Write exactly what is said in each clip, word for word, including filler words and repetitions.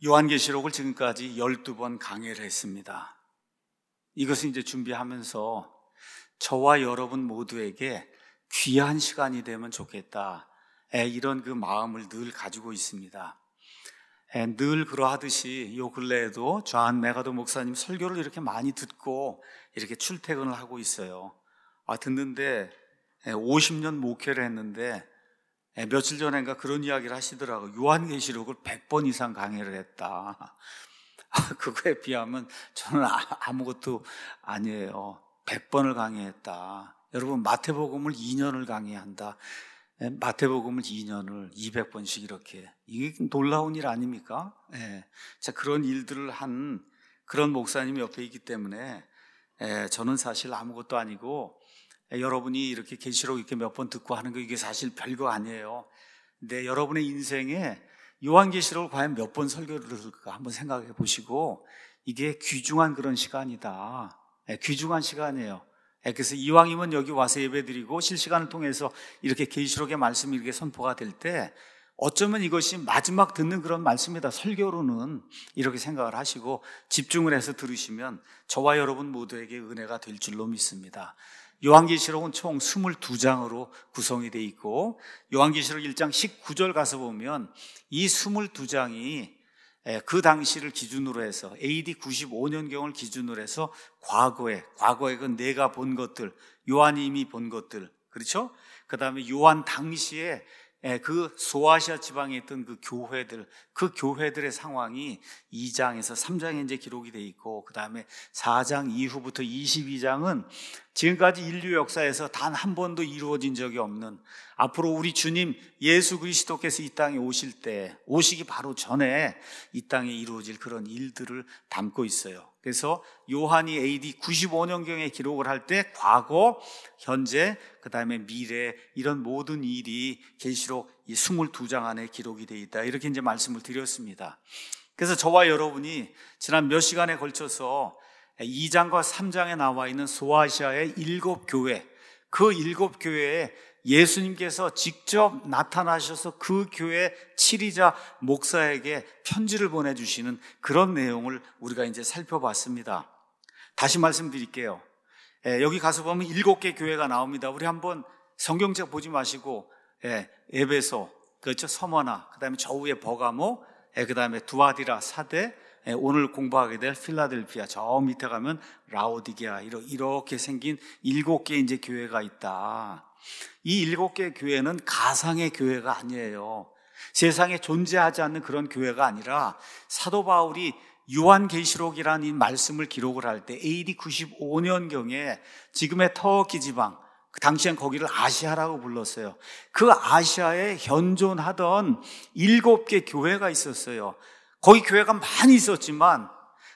요한계시록을 지금까지 열두 번 강해를 했습니다. 이것을 이제 준비하면서 저와 여러분 모두에게 귀한 시간이 되면 좋겠다, 이런 그 마음을 늘 가지고 있습니다. 늘 그러하듯이 요 근래에도 존 맥아도 목사님 설교를 이렇게 많이 듣고 이렇게 출퇴근을 하고 있어요. 아, 듣는데 오십 년 목회를 했는데 며칠 전인가 그런 이야기를 하시더라고요. 요한계시록을 백 번 이상 강의를 했다. 그거에 비하면 저는 아무것도 아니에요. 백 번을 강의했다. 여러분, 마태복음을 이 년을 강의한다. 마태복음을 이 년을 이백 번씩 이렇게. 이게 놀라운 일 아닙니까? 예. 자, 그런 일들을 한 그런 목사님이 옆에 있기 때문에 예, 저는 사실 아무것도 아니고, 예, 여러분이 이렇게 계시록 이렇게 몇 번 듣고 하는 거 이게 사실 별거 아니에요. 근데 여러분의 인생에 요한계시록을 과연 몇 번 설교를 들을까 한번 생각해 보시고, 이게 귀중한 그런 시간이다. 예, 귀중한 시간이에요. 예, 그래서 이왕이면 여기 와서 예배드리고 실시간을 통해서 이렇게 계시록의 말씀이 이렇게 선포가 될 때 어쩌면 이것이 마지막 듣는 그런 말씀이다. 설교로는 이렇게 생각을 하시고 집중을 해서 들으시면 저와 여러분 모두에게 은혜가 될 줄로 믿습니다. 요한계시록은 총 이십이 장으로 구성이 되어 있고, 요한계시록 일 장 십구 절 가서 보면 이 이십이 장이 그 당시를 기준으로 해서 에이디 구십오 년경을 기준으로 해서 과거에, 과거에 그 내가 본 것들, 요한이 이미 본 것들, 그렇죠? 그 다음에 요한 당시에 그 소아시아 지방에 있던 그 교회들, 그 교회들의 상황이 이 장에서 삼 장에 이제 기록이 되어 있고, 그 다음에 사 장 이후부터 이십이 장은 지금까지 인류 역사에서 단 한 번도 이루어진 적이 없는, 앞으로 우리 주님 예수 그리스도께서 이 땅에 오실 때, 오시기 바로 전에 이 땅에 이루어질 그런 일들을 담고 있어요. 그래서 요한이 에이디 구십오 년경에 기록을 할 때 과거, 현재, 그 다음에 미래, 이런 모든 일이 계시록 이 이십이 장 안에 기록이 되어 있다, 이렇게 이제 말씀을 드렸습니다. 그래서 저와 여러분이 지난 몇 시간에 걸쳐서 이 장과 삼 장에 나와 있는 소아시아의 일곱 교회, 그 일곱 교회에 예수님께서 직접 나타나셔서 그 교회 치리자 목사에게 편지를 보내주시는 그런 내용을 우리가 이제 살펴봤습니다. 다시 말씀드릴게요. 예, 여기 가서 보면 일곱 개 교회가 나옵니다. 우리 한번 성경책 보지 마시고, 예, 에베소, 그렇죠? 서머나, 그 다음에 저 위에 버가모, 예, 그 다음에 두아디라, 사대, 예, 오늘 공부하게 될 필라델피아, 저 밑에 가면 라오디게아, 이렇게 생긴 일곱 개 이제 교회가 있다. 이 일곱 개 교회는 가상의 교회가 아니에요. 세상에 존재하지 않는 그런 교회가 아니라 사도 바울이 요한계시록이라는 이 말씀을 기록을 할 때 에이디 구십오 년경에 지금의 터키 지방, 그 당시엔 거기를 아시아라고 불렀어요. 그 아시아에 현존하던 일곱 개 교회가 있었어요. 거기 교회가 많이 있었지만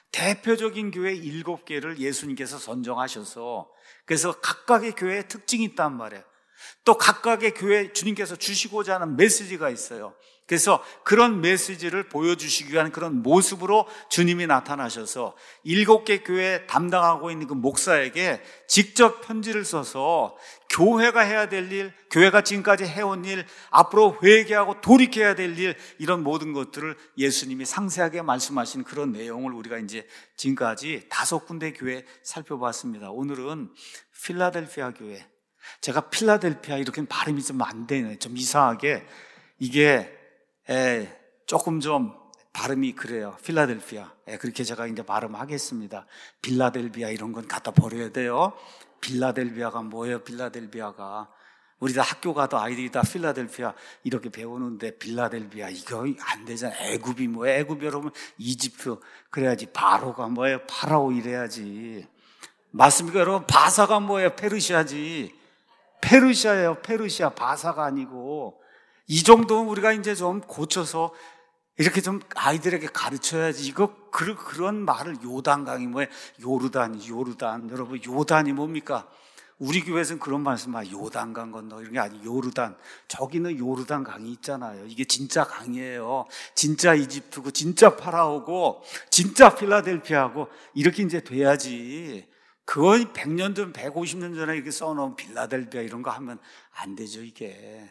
대표적인 교회 일곱 개를 예수님께서 선정하셔서, 그래서 각각의 교회에 특징이 있단 말이에요. 또 각각의 교회 주님께서 주시고자 하는 메시지가 있어요. 그래서 그런 메시지를 보여주시기 위한 그런 모습으로 주님이 나타나셔서 일곱 개 교회 담당하고 있는 그 목사에게 직접 편지를 써서 교회가 해야 될 일, 교회가 지금까지 해온 일, 앞으로 회개하고 돌이켜야 될 일, 이런 모든 것들을 예수님이 상세하게 말씀하신 그런 내용을 우리가 이제 지금까지 다섯 군데 교회 살펴봤습니다. 오늘은 필라델피아 교회. 제가 필라델피아 이렇게 발음이 좀 안 되네. 좀 이상하게. 이게 에, 조금 좀 발음이 그래요. 필라델피아. 에, 그렇게 제가 이제 발음하겠습니다. 빌라델비아 이런 건 갖다 버려야 돼요. 빌라델비아가 뭐예요? 빌라델비아가. 우리 다 학교 가도 아이들이 다 필라델피아 이렇게 배우는데 빌라델비아 이거 안 되잖아. 애굽이 뭐예요? 애굽 여러분 이집트 그래야지. 바로가 뭐예요? 파라오 이래야지. 맞습니까 여러분? 바사가 뭐예요? 페르시아지. 페르시아예요. 페르시아. 바사가 아니고. 이 정도는 우리가 이제 좀 고쳐서 이렇게 좀 아이들에게 가르쳐야지. 이거 그, 그런 말을 요단강이 뭐예요? 요르단, 요르단. 여러분 요단이 뭡니까? 우리 교회에서는 그런 말씀, 아, 요단강 건너 이런 게 아니, 요르단. 저기는 요르단 강이 있잖아요. 이게 진짜 강이에요. 진짜 이집트고 진짜 파라오고 진짜 필라델피아고 이렇게 이제 돼야지. 거의 백 년 전, 백오십 년 전에 이렇게 써놓은 빌라델비아 이런 거 하면 안 되죠, 이게.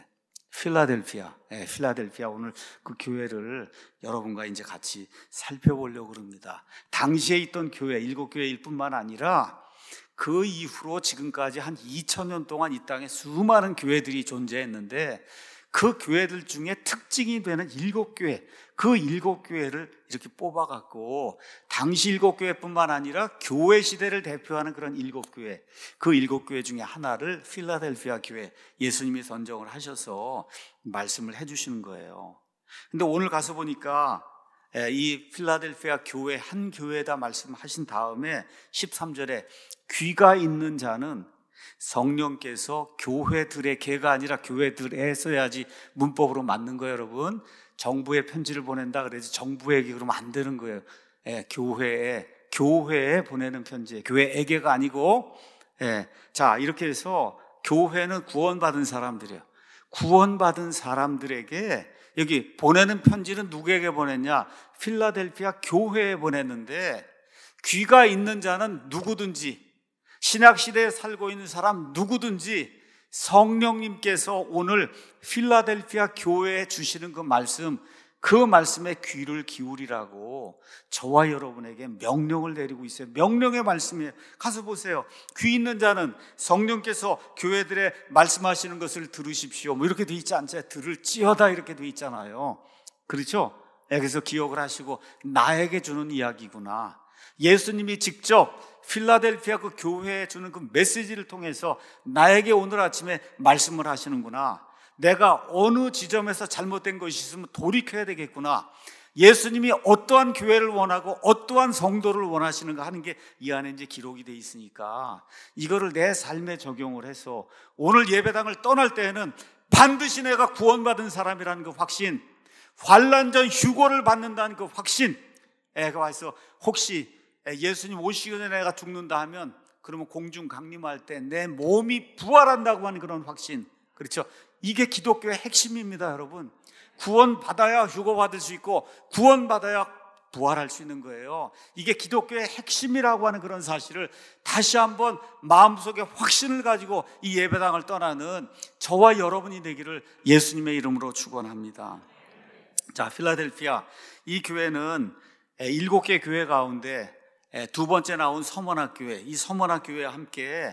필라델피아, 예, 필라델피아 오늘 그 교회를 여러분과 이제 같이 살펴보려고 합니다. 당시에 있던 교회, 일곱 교회일 뿐만 아니라 그 이후로 지금까지 한 이천 년 동안 이 땅에 수많은 교회들이 존재했는데 그 교회들 중에 특징이 되는 일곱 교회, 그 일곱 교회를 이렇게 뽑아갖고 당시 일곱 교회뿐만 아니라 교회 시대를 대표하는 그런 일곱 교회, 그 일곱 교회 중에 하나를 필라델피아 교회, 예수님이 선정을 하셔서 말씀을 해주시는 거예요. 근데 오늘 가서 보니까 이 필라델피아 교회 한 교회다 말씀하신 다음에 십삼 절에 귀가 있는 자는 성령께서 교회들의 개가 아니라 교회들에 써야지 문법으로 맞는 거예요, 여러분. 정부에 편지를 보낸다 그래서 정부에게 그러면 안 되는 거예요. 예, 교회에 교회에 보내는 편지, 교회에게가 아니고. 예, 자, 이렇게 해서 교회는 구원받은 사람들이에요. 구원받은 사람들에게 여기 보내는 편지는 누구에게 보냈냐? 필라델피아 교회에 보냈는데 귀가 있는 자는 누구든지, 신약시대에 살고 있는 사람 누구든지 성령님께서 오늘 필라델피아 교회에 주시는 그 말씀, 그 말씀에 귀를 기울이라고 저와 여러분에게 명령을 내리고 있어요. 명령의 말씀이에요. 가서 보세요. 귀 있는 자는 성령께서 교회들에 말씀하시는 것을 들으십시오, 뭐 이렇게 돼 있지 않죠? 들을지어다 이렇게 돼 있잖아요. 그렇죠? 그래서 기억을 하시고 나에게 주는 이야기구나. 예수님이 직접 필라델피아 그 교회에 주는 그 메시지를 통해서 나에게 오늘 아침에 말씀을 하시는구나. 내가 어느 지점에서 잘못된 것이 있으면 돌이켜야 되겠구나. 예수님이 어떠한 교회를 원하고 어떠한 성도를 원하시는가 하는 게 이 안에 이제 기록이 돼 있으니까 이거를 내 삶에 적용을 해서 오늘 예배당을 떠날 때에는 반드시 내가 구원받은 사람이라는 그 확신, 환난 전 휴고를 받는다는 그 확신, 애가 와서 혹시 예수님 오시기 전에 내가 죽는다 하면 그러면 공중 강림할 때 내 몸이 부활한다고 하는 그런 확신, 그렇죠? 이게 기독교의 핵심입니다, 여러분. 구원받아야 휴거받을 수 있고 구원받아야 부활할 수 있는 거예요. 이게 기독교의 핵심이라고 하는 그런 사실을 다시 한번 마음속에 확신을 가지고 이 예배당을 떠나는 저와 여러분이 되기를 예수님의 이름으로 축원합니다. 자, 필라델피아 이 교회는 일곱 개 교회 가운데 두 번째 나온 서머나 교회, 이 서머나 교회와 함께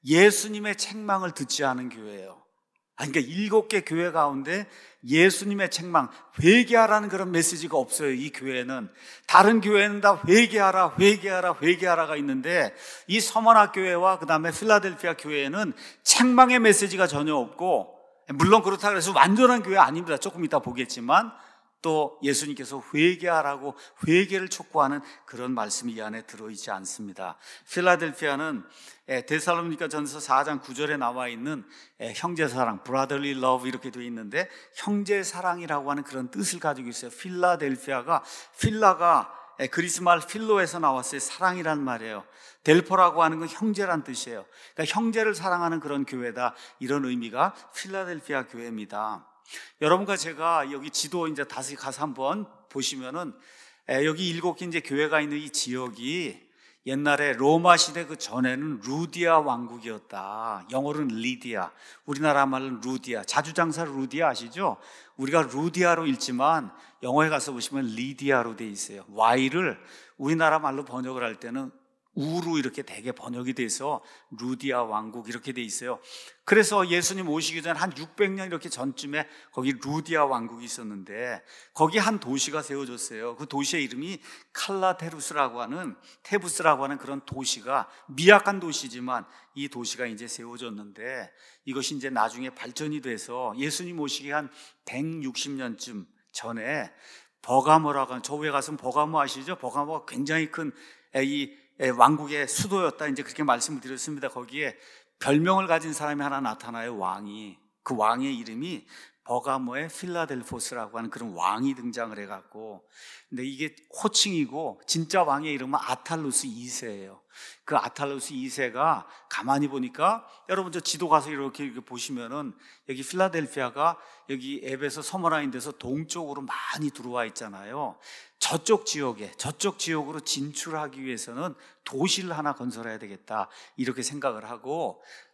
예수님의 책망을 듣지 않은 교회예요. 그러니까 일곱 개 교회 가운데 예수님의 책망, 회개하라는 그런 메시지가 없어요. 이 교회는. 다른 교회는 다 회개하라, 회개하라, 회개하라가 있는데 이 서머나 교회와 그 다음에 필라델피아 교회에는 책망의 메시지가 전혀 없고, 물론 그렇다고 해서 완전한 교회 아닙니다. 조금 이따 보겠지만 또 예수님께서 회개하라고 회개를 촉구하는 그런 말씀이 이 안에 들어있지 않습니다. 필라델피아는 데살로니가 전서 사 장 구 절에 나와 있는 형제사랑, brotherly love 이렇게 되어 있는데 형제사랑이라고 하는 그런 뜻을 가지고 있어요. 필라델피아가, 필라가 그리스 말 필로에서 나왔어요. 사랑이란 말이에요. 델포라고 하는 건 형제란 뜻이에요. 그러니까 형제를 사랑하는 그런 교회다, 이런 의미가 필라델피아 교회입니다. 여러분과 제가 여기 지도 이제 다시 가서 한번 보시면은 여기 일곱 개 이제 교회가 있는 이 지역이 옛날에 로마 시대 그 전에는 루디아 왕국이었다. 영어로는 리디아, 우리나라 말로는 루디아. 자주장사 루디아 아시죠? 우리가 루디아로 읽지만 영어에 가서 보시면 리디아로 돼 있어요. Y를 우리나라 말로 번역을 할 때는 우로 이렇게 대개 번역이 돼서 루디아 왕국 이렇게 돼 있어요. 그래서 예수님 오시기 전 한 육백 년 이렇게 전쯤에 거기 루디아 왕국이 있었는데 거기 한 도시가 세워졌어요. 그 도시의 이름이 칼라테루스라고 하는, 테부스라고 하는 그런 도시가, 미약한 도시지만 이 도시가 이제 세워졌는데 이것이 이제 나중에 발전이 돼서 예수님 오시기 한 백육십 년쯤 전에 버가모라고 하는, 저 위에 가서 버가모 아시죠? 버가모가 굉장히 큰 이 왕국의 수도였다, 이제 그렇게 말씀을 드렸습니다. 거기에 별명을 가진 사람이 하나 나타나요. 왕이. 그 왕의 이름이 버가모의 필라델포스라고 하는 그런 왕이 등장을 해갖고, 근데 이게 호칭이고 진짜 왕의 이름은 아탈루스 이 세예요. 그 아탈루스 이 세가 가만히 보니까, 여러분 저 지도 가서 이렇게, 이렇게 보시면은 여기 필라델피아가 여기 에베소 서머나인 데서 동쪽으로 많이 들어와 있잖아요. 저쪽 지역에, 저쪽 지역으로 진출하기 위해서는 도시를 하나 건설해야 되겠다, 이렇게 생각을 하고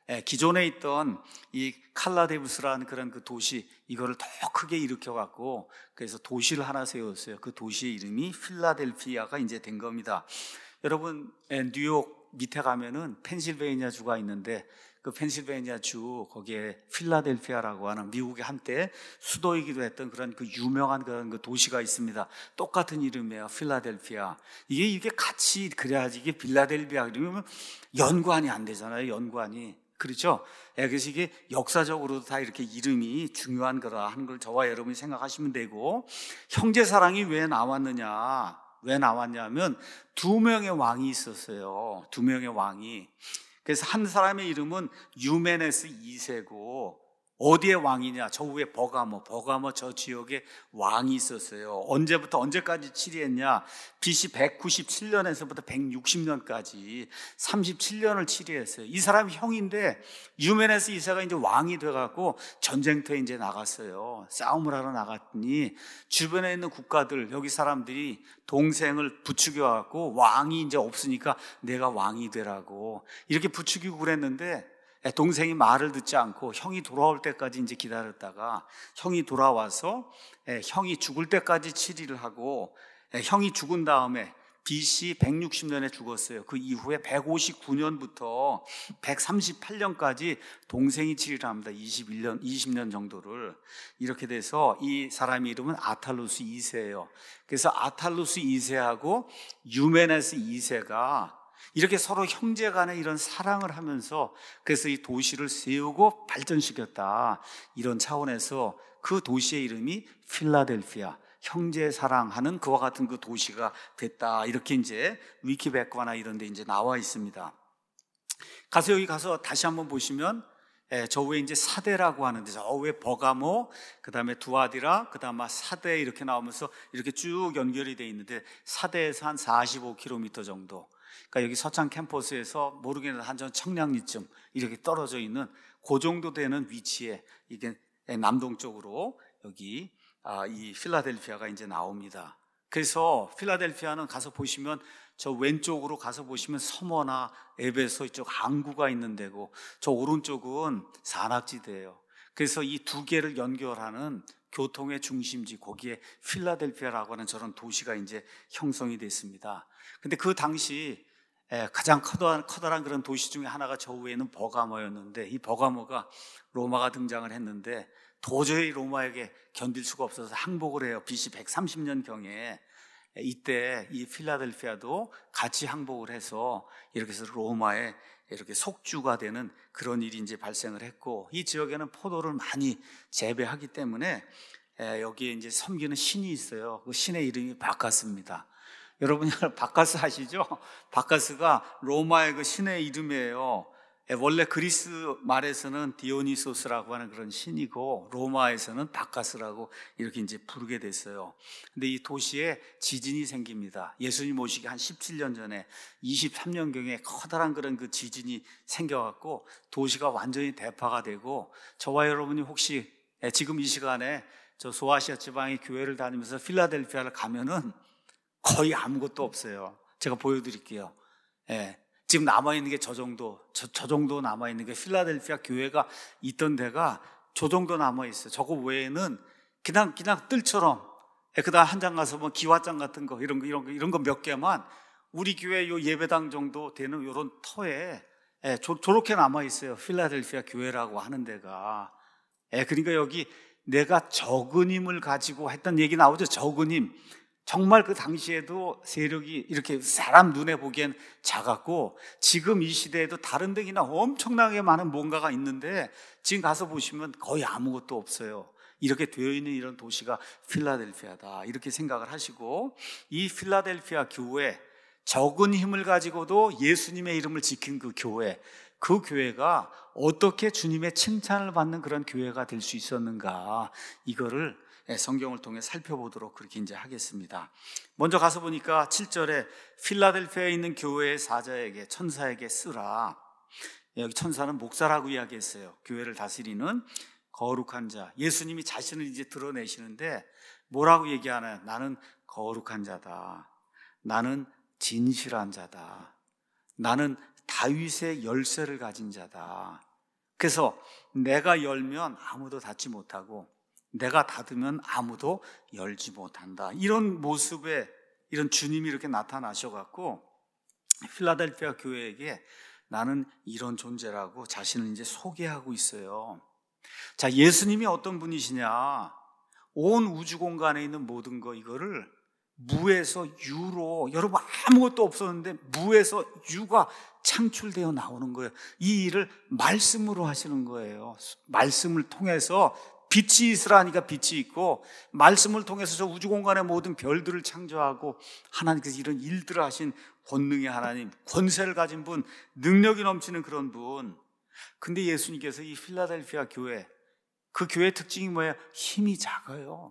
예, 기존에 있던 이 칼라데부스라는 그런 그 도시, 이거를 더 크게 일으켜 갖고 그래서 도시를 하나 세웠어요. 그 도시의 이름이 필라델피아가 이제 된 겁니다. 여러분, 예, 뉴욕 밑에 가면은 펜실베이니아 주가 있는데 그 펜실베이니아 주 거기에 필라델피아라고 하는 미국의 한때 수도이기도 했던 그런 그 유명한 그런 그 도시가 있습니다. 똑같은 이름이에요. 필라델피아. 이게 이게 같이 그래야지 이게 필라델피아 그러면 연관이 안 되잖아요. 연관이. 그렇죠? 예, 그래서 이게 역사적으로도 다 이렇게 이름이 중요한 거라 하는 걸 저와 여러분이 생각하시면 되고, 형제 사랑이 왜 나왔느냐? 왜 나왔냐면 두 명의 왕이 있었어요. 두 명의 왕이. 그래서 한 사람의 이름은 유메네스 이 세고 어디의 왕이냐? 저 위에 버가모, 버가모 저 지역에 왕이 있었어요. 언제부터 언제까지 치리했냐? 비씨 백구십칠 년에서부터 백육십 년까지 삼십칠 년을 치리했어요. 이 사람이 형인데 유메네스 이 세가 이제 왕이 돼갖고 전쟁터에 이제 나갔어요. 싸움을 하러 나갔더니 주변에 있는 국가들, 여기 사람들이 동생을 부추겨갖고 왕이 이제 없으니까 내가 왕이 되라고 이렇게 부추기고 그랬는데 동생이 말을 듣지 않고 형이 돌아올 때까지 이제 기다렸다가 형이 돌아와서 형이 죽을 때까지 치리를 하고 형이 죽은 다음에 비씨 백육십 년에 죽었어요. 그 이후에 백오십구 년부터 백삼십팔 년까지 동생이 치리를 합니다. 이십일 년, 이십 년 정도를. 이렇게 돼서 이 사람의 이름은 아탈루스 이 세예요. 그래서 아탈루스 이 세하고 유메네스 이 세가 이렇게 서로 형제 간에 이런 사랑을 하면서 그래서 이 도시를 세우고 발전시켰다. 이런 차원에서 그 도시의 이름이 필라델피아, 형제 사랑하는 그와 같은 그 도시가 됐다. 이렇게 이제 위키백과나 이런 데 이제 나와 있습니다. 가서 여기 가서 다시 한번 보시면 예, 저 위에 이제 사대라고 하는데 저 위에 버가모, 그 다음에 두아디라, 그 다음에 사대 이렇게 나오면서 이렇게 쭉 연결이 되어 있는데 사대에서 한 사십오 킬로미터 정도. 그러니까 여기 서창 캠퍼스에서 모르겠는데 한 전 청량리쯤 이렇게 떨어져 있는 그 정도 되는 위치에 이게 남동쪽으로 여기 아, 이 필라델피아가 이제 나옵니다. 그래서 필라델피아는 가서 보시면 저 왼쪽으로 가서 보시면 서머나 에베소 이쪽 항구가 있는 데고 저 오른쪽은 산악지대예요. 그래서 이 두 개를 연결하는 교통의 중심지, 거기에 필라델피아라고 하는 저런 도시가 이제 형성이 됐습니다. 근데 그 당시 가장 커다란, 커다란 그런 도시 중에 하나가 저 위에는 버가모였는데 이 버가모가 로마가 등장을 했는데 도저히 로마에게 견딜 수가 없어서 항복을 해요. 비씨 백삼십 년경에 이때 이 필라델피아도 같이 항복을 해서 이렇게 해서 로마에 이렇게 속주가 되는 그런 일이 이제 발생을 했고, 이 지역에는 포도를 많이 재배하기 때문에 여기에 이제 섬기는 신이 있어요. 그 신의 이름이 바카스입니다. 여러분 바카스 아시죠? 바카스가 로마의 그 신의 이름이에요. 원래 그리스 말에서는 디오니소스라고 하는 그런 신이고 로마에서는 바카스라고 이렇게 이제 부르게 됐어요. 근데 이 도시에 지진이 생깁니다. 예수님 오시기 한 십칠 년 전에 이십삼 년경에 커다란 그런 그 지진이 생겨갖고 도시가 완전히 대파가 되고, 저와 여러분이 혹시 지금 이 시간에 저 소아시아 지방의 교회를 다니면서 필라델피아를 가면은 거의 아무것도 없어요. 제가 보여드릴게요. 예. 지금 남아있는 게 저 정도, 저, 저 정도 남아있는 게 필라델피아 교회가 있던 데가 저 정도 남아있어요. 저거 외에는 그냥, 그냥 뜰처럼, 예, 그 다음 한 장 가서 뭐 기와장 같은 거, 이런 거, 이런 거, 이런 거 몇 개만 우리 교회 요 예배당 정도 되는 요런 터에, 예, 저, 저렇게 남아있어요. 필라델피아 교회라고 하는 데가. 예, 그러니까 여기 내가 적은 힘을 가지고 했던 얘기 나오죠. 적은 힘. 정말 그 당시에도 세력이 이렇게 사람 눈에 보기엔 작았고, 지금 이 시대에도 다른 데기나 엄청나게 많은 뭔가가 있는데 지금 가서 보시면 거의 아무것도 없어요. 이렇게 되어 있는 이런 도시가 필라델피아다, 이렇게 생각을 하시고, 이 필라델피아 교회, 적은 힘을 가지고도 예수님의 이름을 지킨 그 교회, 그 교회가 어떻게 주님의 칭찬을 받는 그런 교회가 될 수 있었는가, 이거를 성경을 통해 살펴보도록 그렇게 이제 하겠습니다. 먼저 가서 보니까 칠 절에 필라델피아에 있는 교회의 사자에게, 천사에게 쓰라. 여기 천사는 목사라고 이야기했어요. 교회를 다스리는 거룩한 자. 예수님이 자신을 이제 드러내시는데 뭐라고 얘기하나요? 나는 거룩한 자다. 나는 진실한 자다. 나는 다윗의 열쇠를 가진 자다. 그래서 내가 열면 아무도 닫지 못하고 내가 닫으면 아무도 열지 못한다. 이런 모습에 이런 주님이 이렇게 나타나셔갖고 필라델피아 교회에게 나는 이런 존재라고 자신을 이제 소개하고 있어요. 자, 예수님이 어떤 분이시냐? 온 우주 공간에 있는 모든 거 이거를 무에서 유로, 여러분 아무것도 없었는데 무에서 유가 창출되어 나오는 거예요. 이 일을 말씀으로 하시는 거예요. 말씀을 통해서 빛이 있으라니까 빛이 있고, 말씀을 통해서 저 우주 공간의 모든 별들을 창조하고 하나님께서 이런 일들을 하신 권능의 하나님, 권세를 가진 분, 능력이 넘치는 그런 분. 근데 예수님께서 이 필라델피아 교회, 그 교회의 특징이 뭐예요? 힘이 작아요.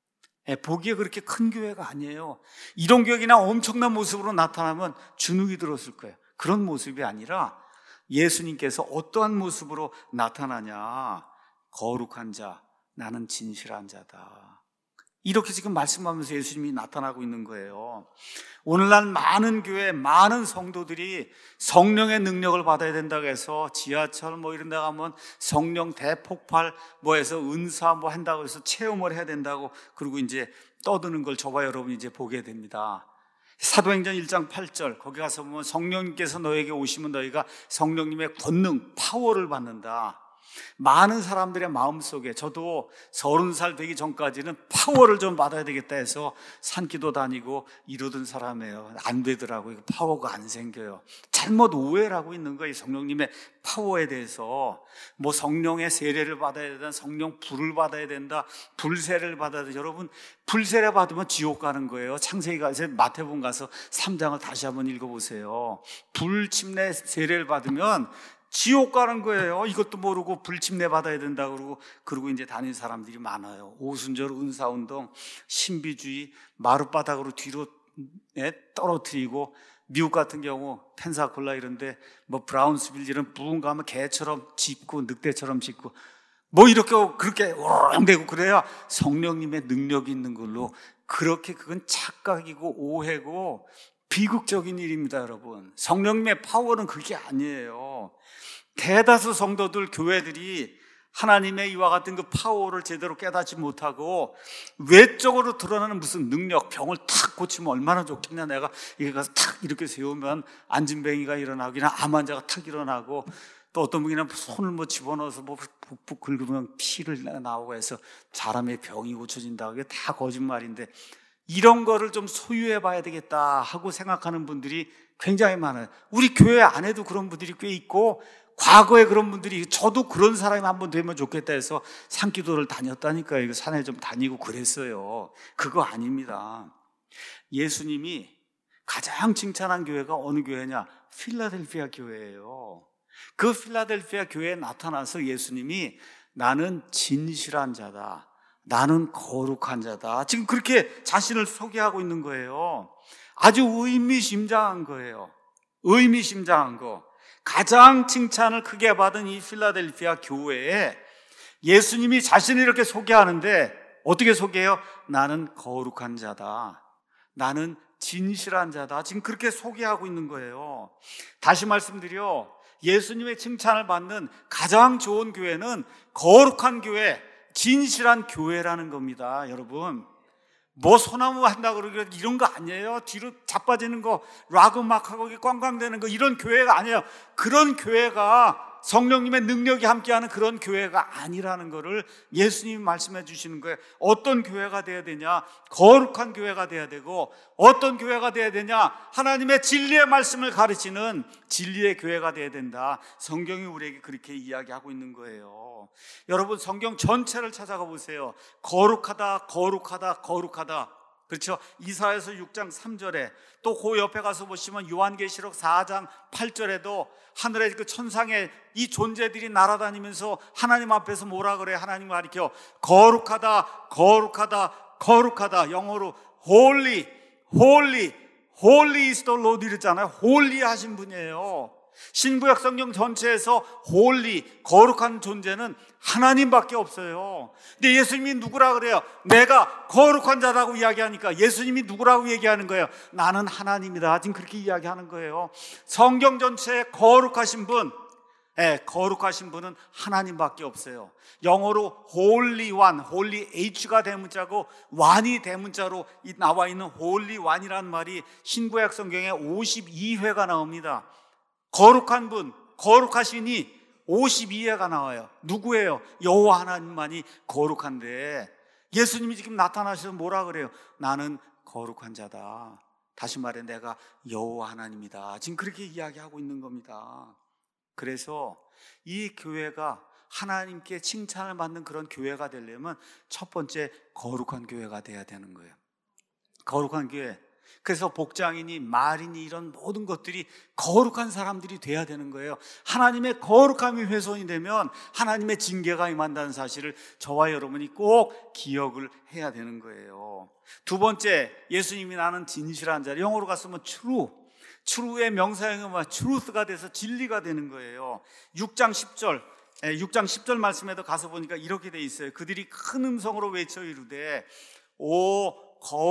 보기에 그렇게 큰 교회가 아니에요. 이런 교회가 그냥 엄청난 모습으로 나타나면 주눅이 들었을 거예요. 그런 모습이 아니라 예수님께서 어떠한 모습으로 나타나냐? 거룩한 자, 나는 진실한 자다. 이렇게 지금 말씀하면서 예수님이 나타나고 있는 거예요. 오늘날 많은 교회, 많은 성도들이 성령의 능력을 받아야 된다고 해서 지하철 뭐 이런 데 가면 성령 대폭발 뭐 해서 은사 뭐 한다고 해서 체험을 해야 된다고, 그리고 이제 떠드는 걸 저와 여러분이 이제 보게 됩니다. 사도행전 일 장 팔 절 거기 가서 보면 성령님께서 너에게 오시면 너희가 성령님의 권능, 파워를 받는다. 많은 사람들의 마음속에, 저도 서른 살 되기 전까지는 파워를 좀 받아야 되겠다 해서 산기도 다니고 이러던 사람이에요. 안 되더라고요. 파워가 안 생겨요. 잘못 오해를 하고 있는 거예요. 성령님의 파워에 대해서. 뭐 성령의 세례를 받아야 된다, 성령 불을 받아야 된다, 불세례를 받아야 된다. 여러분, 불세례 받으면 지옥 가는 거예요. 창세기 가서 마태복음 가서 삼 장을 다시 한번 읽어보세요. 불침례 세례를 받으면 지옥 가는 거예요. 이것도 모르고 불침례 받아야 된다 그러고, 그러고 이제 다니는 사람들이 많아요. 오순절 은사운동, 신비주의, 마룻바닥으로 뒤로 떨어뜨리고, 미국 같은 경우 펜사콜라 이런데 뭐 브라운스빌 이런 부흥 가면 개처럼 짖고 늑대처럼 짖고 뭐 이렇게 그렇게 오랑대고 그래야 성령님의 능력이 있는 걸로. 그렇게 그건 착각이고 오해고 비극적인 일입니다, 여러분. 성령님의 파워는 그게 아니에요. 대다수 성도들, 교회들이 하나님의 이와 같은 그 파워를 제대로 깨닫지 못하고 외적으로 드러나는 무슨 능력, 병을 탁 고치면 얼마나 좋겠냐, 내가 이게 가서 탁 이렇게 세우면 안진뱅이가 일어나고 그냥 암 환자가 탁 일어나고, 또 어떤 분이나 손을 뭐 집어넣어서 뭐 북북 긁으면 피를 나오고 해서 사람의 병이 고쳐진다. 그게 다 거짓말인데, 이런 거를 좀 소유해 봐야 되겠다 하고 생각하는 분들이 굉장히 많아요. 우리 교회 안에도 그런 분들이 꽤 있고, 과거에 그런 분들이, 저도 그런 사람이 한번 되면 좋겠다 해서 산기도를 다녔다니까요. 이거 산에 좀 다니고 그랬어요. 그거 아닙니다. 예수님이 가장 칭찬한 교회가 어느 교회냐? 필라델피아 교회예요. 그 필라델피아 교회에 나타나서 예수님이 나는 진실한 자다, 나는 거룩한 자다, 지금 그렇게 자신을 소개하고 있는 거예요. 아주 의미심장한 거예요. 의미심장한 거. 가장 칭찬을 크게 받은 이 필라델피아 교회에 예수님이 자신을 이렇게 소개하는데 어떻게 소개해요? 나는 거룩한 자다, 나는 진실한 자다, 지금 그렇게 소개하고 있는 거예요. 다시 말씀드려, 예수님의 칭찬을 받는 가장 좋은 교회는 거룩한 교회, 진실한 교회라는 겁니다. 여러분, 뭐 소나무 한다 그러고 이런 거 아니에요. 뒤로 자빠지는 거, 락 음악하고 꽝꽝대는 거, 이런 교회가 아니에요. 그런 교회가 성령님의 능력이 함께하는 그런 교회가 아니라는 것을 예수님이 말씀해 주시는 거예요. 어떤 교회가 돼야 되냐? 거룩한 교회가 돼야 되고, 어떤 교회가 돼야 되냐? 하나님의 진리의 말씀을 가르치는 진리의 교회가 돼야 된다. 성경이 우리에게 그렇게 이야기하고 있는 거예요. 여러분, 성경 전체를 찾아가 보세요. 거룩하다, 거룩하다, 거룩하다. 그렇죠? 이사야서 육 장 삼 절에, 또 그 옆에 가서 보시면 요한계시록 사 장 팔 절에도 하늘의 그 천상의 이 존재들이 날아다니면서 하나님 앞에서 뭐라 그래? 하나님 가리켜 거룩하다, 거룩하다, 거룩하다. 영어로 holy, holy, holy is the Lord 이랬잖아요. holy 하신 분이에요. 신구약 성경 전체에서 holy, 거룩한 존재는 하나님밖에 없어요. 근데 예수님이 누구라 그래요? 내가 거룩한 자라고 이야기하니까 예수님이 누구라고 얘기하는 거예요? 나는 하나님이다, 지금 그렇게 이야기하는 거예요. 성경 전체에 거룩하신 분, 예, 거룩하신 분은 하나님밖에 없어요. 영어로 Holy One, Holy H가 대문자고 One이 대문자로 나와 있는 Holy One이라는 말이 신구약 성경에 오십이 회가 나옵니다. 거룩한 분, 거룩하시니 오십이 회가 나와요. 누구예요? 여호와 하나님만이 거룩한데 예수님이 지금 나타나셔서 뭐라 그래요? 나는 거룩한 자다. 다시 말해 내가 여호와 하나님이다. 지금 그렇게 이야기하고 있는 겁니다. 그래서 이 교회가 하나님께 칭찬을 받는 그런 교회가 되려면 첫 번째 거룩한 교회가 돼야 되는 거예요. 거룩한 교회. 그래서 복장이니 말이니 이런 모든 것들이 거룩한 사람들이 돼야 되는 거예요. 하나님의 거룩함이 훼손이 되면 하나님의 징계가 임한다는 사실을 저와 여러분이 꼭 기억을 해야 되는 거예요. 두 번째, 예수님이 나는 진실한 자. 영어로 갔으면 true. true의 명사형은 truth가 돼서 진리가 되는 거예요. 육 장 십 절, 육 장 십 절 말씀에도 가서 보니까 이렇게 돼 있어요. 그들이 큰 음성으로 외쳐 이르되 오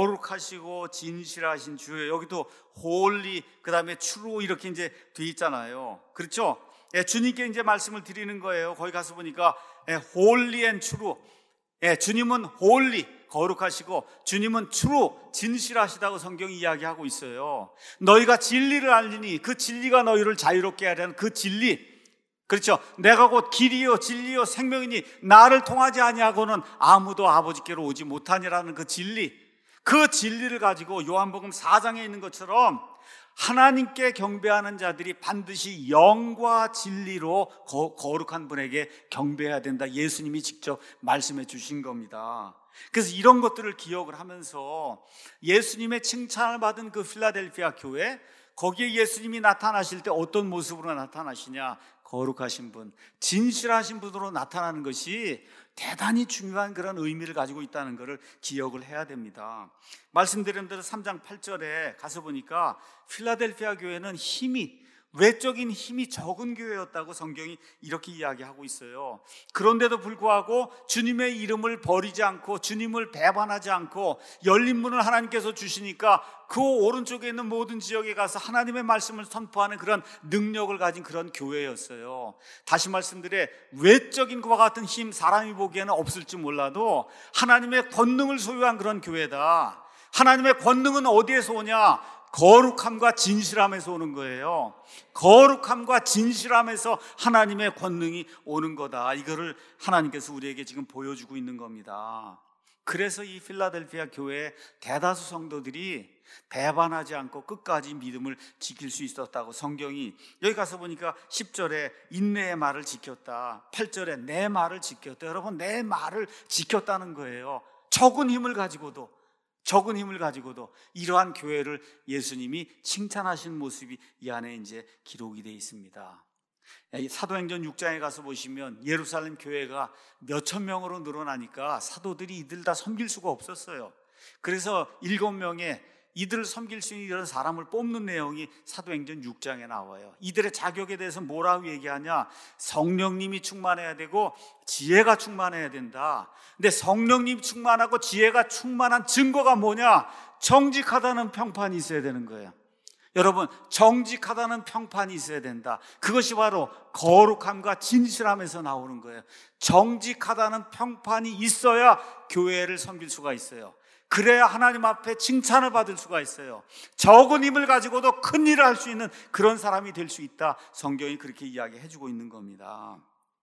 거룩하시고 진실하신 주여. 여기도 holy, 그 다음에 true 이렇게 이제 돼 있잖아요. 그렇죠? 예, 주님께 이제 말씀을 드리는 거예요. 거기 가서 보니까 예, holy and true. 예, 주님은 holy, 거룩하시고 주님은 true, 진실하시다고 성경이 이야기하고 있어요. 너희가 진리를 알리니 그 진리가 너희를 자유롭게 하려는 그 진리. 그렇죠? 내가 곧 길이요 진리요 생명이니 나를 통하지 아니하고는 아무도 아버지께로 오지 못하니라는 그 진리. 그 진리를 가지고 요한복음 사 장에 있는 것처럼 하나님께 경배하는 자들이 반드시 영과 진리로 거, 거룩한 분에게 경배해야 된다. 예수님이 직접 말씀해 주신 겁니다. 그래서 이런 것들을 기억을 하면서 예수님의 칭찬을 받은 그 필라델피아 교회, 거기에 예수님이 나타나실 때 어떤 모습으로 나타나시냐? 거룩하신 분, 진실하신 분으로 나타나는 것이 대단히 중요한 그런 의미를 가지고 있다는 것을 기억을 해야 됩니다. 말씀드린 대로 삼 장 팔 절에 가서 보니까 필라델피아 교회는 힘이, 외적인 힘이 적은 교회였다고 성경이 이렇게 이야기하고 있어요. 그런데도 불구하고 주님의 이름을 버리지 않고 주님을 배반하지 않고 열린 문을 하나님께서 주시니까 그 오른쪽에 있는 모든 지역에 가서 하나님의 말씀을 선포하는 그런 능력을 가진 그런 교회였어요. 다시 말씀드려, 외적인 것과 같은 힘 사람이 보기에는 없을지 몰라도 하나님의 권능을 소유한 그런 교회다. 하나님의 권능은 어디에서 오냐? 거룩함과 진실함에서 오는 거예요. 거룩함과 진실함에서 하나님의 권능이 오는 거다. 이거를 하나님께서 우리에게 지금 보여주고 있는 겁니다. 그래서 이 필라델피아 교회의 대다수 성도들이 배반하지 않고 끝까지 믿음을 지킬 수 있었다고 성경이, 여기 가서 보니까 십 절에 인내의 말을 지켰다, 팔 절에 내 말을 지켰다. 여러분, 내 말을 지켰다는 거예요. 적은 힘을 가지고도 적은 힘을 가지고도 이러한 교회를 예수님이 칭찬하신 모습이 이 안에 이제 기록이 되어 있습니다. 사도행전 육 장에 가서 보시면 예루살렘 교회가 몇천 명으로 늘어나니까 사도들이 이들 다 섬길 수가 없었어요. 그래서 일곱 명의 이들을 섬길 수 있는 이런 사람을 뽑는 내용이 사도행전 육 장에 나와요. 이들의 자격에 대해서 뭐라고 얘기하냐? 성령님이 충만해야 되고 지혜가 충만해야 된다. 근데 성령님 충만하고 지혜가 충만한 증거가 뭐냐? 정직하다는 평판이 있어야 되는 거예요. 여러분, 정직하다는 평판이 있어야 된다. 그것이 바로 거룩함과 진실함에서 나오는 거예요. 정직하다는 평판이 있어야 교회를 섬길 수가 있어요. 그래야 하나님 앞에 칭찬을 받을 수가 있어요. 적은 힘을 가지고도 큰 일을 할 수 있는 그런 사람이 될 수 있다. 성경이 그렇게 이야기해 주고 있는 겁니다.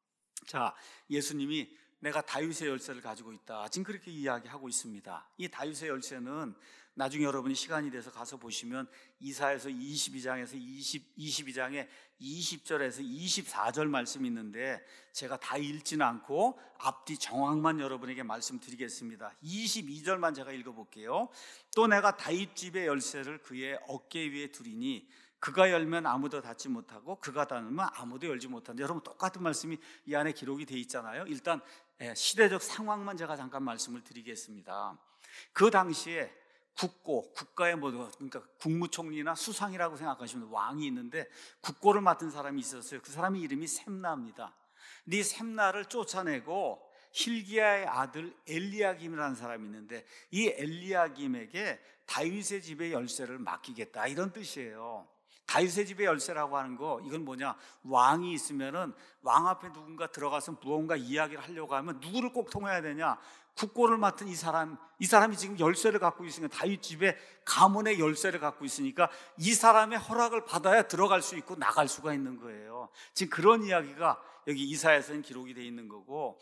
자, 예수님이 내가 다윗의 열쇠를 가지고 있다, 지금 그렇게 이야기하고 있습니다. 이 다윗의 열쇠는 나중에 여러분이 시간이 돼서 가서 보시면 이사야서 이십이 장에서 이십, 이십이 장에 이십 절에서 이십사 절 말씀이 있는데 제가 다 읽지는 않고 앞뒤 정확만 여러분에게 말씀드리겠습니다. 이십이 절만 제가 읽어볼게요. 또 내가 다윗 집의 열쇠를 그의 어깨 위에 두리니 그가 열면 아무도 닫지 못하고 그가 닫으면 아무도 열지 못한다. 여러분, 똑같은 말씀이 이 안에 기록이 돼 있잖아요. 일단 시대적 상황만 제가 잠깐 말씀을 드리겠습니다. 그 당시에 국고, 국가의 뭐, 그러니까 국무총리나 수상이라고 생각하시면 왕이 있는데 국고를 맡은 사람이 있었어요. 그 사람이 이름이 셈나입니다. 이 셈나를 쫓아내고 hil기야의 아들 엘리야김이라는 사람이 있는데 이 엘리야김에게 다윗의 집의 열쇠를 맡기겠다, 이런 뜻이에요. 다윗의 집의 열쇠라고 하는 거, 이건 뭐냐? 왕이 있으면은 왕 앞에 누군가 들어가서 무언가 이야기를 하려고 하면 누구를 꼭 통해야 되냐? 국고를 맡은 이 사람, 이 사람이 지금 열쇠를 갖고 있으니까, 다윗 집의 가문의 열쇠를 갖고 있으니까 이 사람의 허락을 받아야 들어갈 수 있고 나갈 수가 있는 거예요. 지금 그런 이야기가 여기 이사야서는 기록이 되어 있는 거고,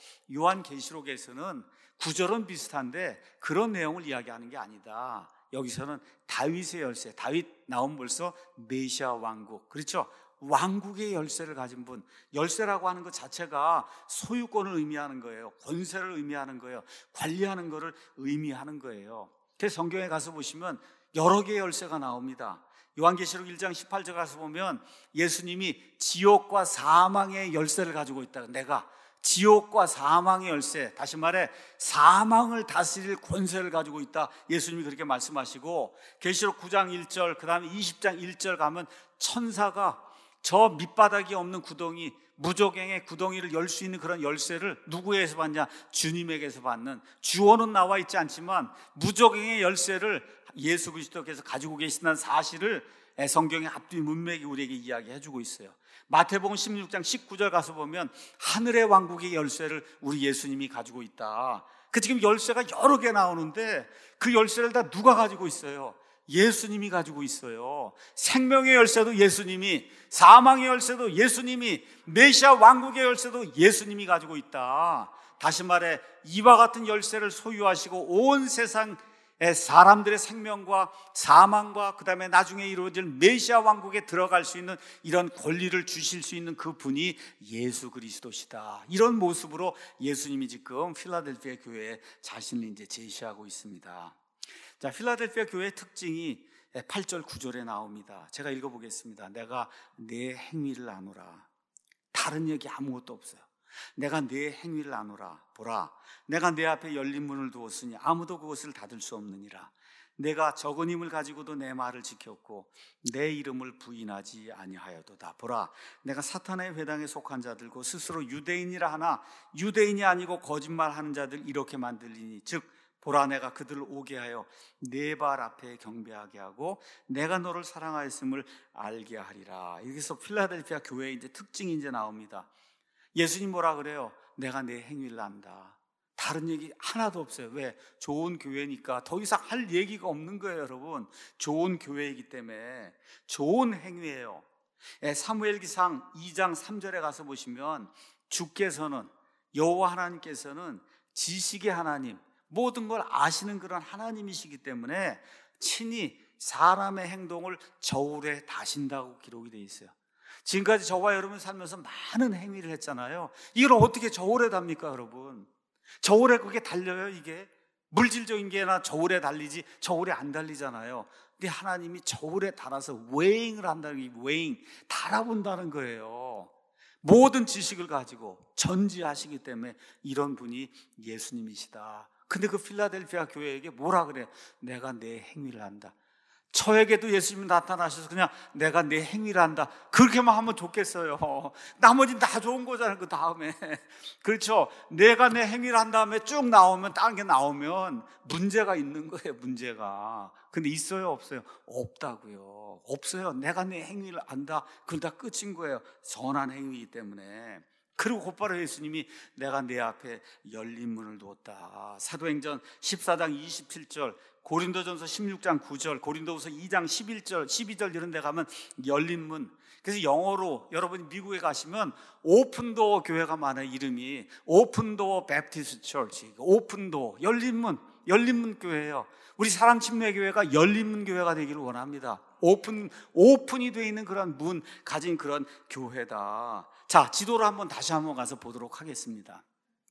요한계시록에서는 구절은 비슷한데 그런 내용을 이야기하는 게 아니다. 여기서는 다윗의 열쇠, 다윗 나온 벌써 메시아 왕국, 그렇죠? 왕국의 열쇠를 가진 분. 열쇠라고 하는 것 자체가 소유권을 의미하는 거예요. 권세를 의미하는 거예요. 관리하는 것을 의미하는 거예요. 그래서 성경에 가서 보시면 여러 개의 열쇠가 나옵니다. 요한계시록 일 장 십팔 절 가서 보면 예수님이 지옥과 사망의 열쇠를 가지고 있다. 내가 지옥과 사망의 열쇠, 다시 말해 사망을 다스릴 권세를 가지고 있다. 예수님이 그렇게 말씀하시고, 계시록 구 장 일 절, 그 다음에 이십 장 일 절 가면 천사가 저 밑바닥이 없는 구덩이, 무저갱의 구덩이를 열 수 있는 그런 열쇠를 누구에게서 받냐? 주님에게서 받는, 주어는 나와 있지 않지만 무저갱의 열쇠를 예수 그리스도께서 가지고 계신다는 사실을 성경의 앞뒤 문맥이 우리에게 이야기해주고 있어요. 마태복음 십육 장 십구 절 가서 보면 하늘의 왕국의 열쇠를 우리 예수님이 가지고 있다. 그 지금 열쇠가 여러 개 나오는데 그 열쇠를 다 누가 가지고 있어요? 예수님이 가지고 있어요. 생명의 열쇠도 예수님이, 사망의 열쇠도 예수님이, 메시아 왕국의 열쇠도 예수님이 가지고 있다. 다시 말해 이와 같은 열쇠를 소유하시고 온 세상의 사람들의 생명과 사망과 그 다음에 나중에 이루어질 메시아 왕국에 들어갈 수 있는 이런 권리를 주실 수 있는 그 분이 예수 그리스도시다. 이런 모습으로 예수님이 지금 필라델피아 교회에 자신을 이제 제시하고 있습니다. 자, 필라델피아 교회의 특징이 팔 절 구 절에 나옵니다. 제가 읽어보겠습니다. 내가 내 행위를 아노라. 다른 얘기 아무것도 없어요. 내가 내 행위를 아노라. 보라, 내가 내 앞에 열린 문을 두었으니 아무도 그것을 닫을 수 없느니라. 내가 적은 힘을 가지고도 내 말을 지켰고 내 이름을 부인하지 아니하여도다. 보라, 내가 사탄의 회당에 속한 자들고 스스로 유대인이라 하나 유대인이 아니고 거짓말하는 자들 이렇게 만들리니, 즉 보라, 내가 그들을 오게 하여 내 발 앞에 경배하게 하고 내가 너를 사랑하였음을 알게 하리라. 여기서 필라델피아 교회의 이제 특징이 이제 나옵니다. 예수님 뭐라 그래요? 내가 내 행위를 안다. 다른 얘기 하나도 없어요. 왜? 좋은 교회니까. 더 이상 할 얘기가 없는 거예요, 여러분. 좋은 교회이기 때문에. 좋은 행위예요. 사무엘기상 이 장 삼 절에 가서 보시면 주께서는, 여호와 하나님께서는 지식의 하나님, 모든 걸 아시는 그런 하나님이시기 때문에 친히 사람의 행동을 저울에 다신다고 기록이 되어 있어요. 지금까지 저와 여러분 살면서 많은 행위를 했잖아요. 이걸 어떻게 저울에 답니까, 여러분? 저울에 그게 달려요, 이게? 물질적인 게나 저울에 달리지 저울에 안 달리잖아요. 근데 하나님이 저울에 달아서 웨잉을 한다는 게, 웨잉, 달아본다는 거예요. 모든 지식을 가지고 전지하시기 때문에 이런 분이 예수님이시다. 근데 그 필라델피아 교회에게 뭐라 그래? 내가 내 행위를 한다. 저에게도 예수님이 나타나셔서 그냥 내가 내 행위를 한다, 그렇게만 하면 좋겠어요. 나머지는 다 좋은 거잖아요, 그 다음에. 그렇죠? 내가 내 행위를 한 다음에 쭉 나오면, 다른 게 나오면 문제가 있는 거예요, 문제가. 근데 있어요, 없어요? 없다고요. 없어요. 내가 내 행위를 안다, 그건 다 끝인 거예요. 선한 행위이기 때문에. 그리고 곧바로 예수님이 내가 내 앞에 열린 문을 두었다. 사도행전 십사 장 이십칠 절, 고린도전서 십육 장 구 절, 고린도후서 이 장 십일 절, 십이 절 이런 데 가면 열린 문. 그래서 영어로 여러분이 미국에 가시면 오픈도어 교회가 많아요. 이름이 오픈도어 베프티스트 처치, 오픈도어, 열린 문, 열린 문 교회예요. 우리 사랑침례교회가 열린 문 교회가 되기를 원합니다. 오픈, 오픈이 되어 있는 그런 문 가진 그런 교회다. 자, 지도를 한번 다시 한번 가서 보도록 하겠습니다.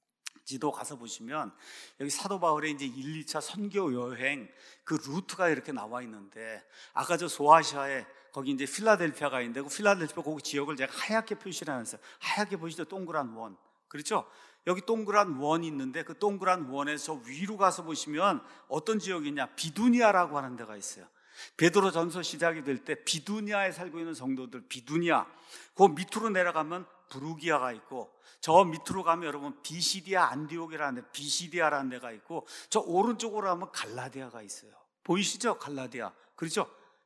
지도 가서 보시면 여기 사도 바울의 이제 일, 이 차 선교 여행 그 루트가 이렇게 나와 있는데, 아까 저 소아시아에 거기 이제 필라델피아가 있는데 그 필라델피아 그 지역을 제가 하얗게 표시를 하면서, 하얗게 보시죠? 동그란 원. 그렇죠? 여기 동그란 원이 있는데 그 동그란 원에서 위로 가서 보시면 어떤 지역이냐? 비두니아라고 하는 데가 있어요. 베드로 전서 시작이 될 때 비두니아에 살고 있는 성도들, 비두니아. 그 밑으로 내려가면 부르기아가 있고, 저 밑으로 가면 여러분 비시디아 안디옥이라는 데, 비시디아라는 데가 있고, 저 오른쪽으로 가면 갈라디아가 있어요. 보이시죠? 갈라디아. 그렇죠?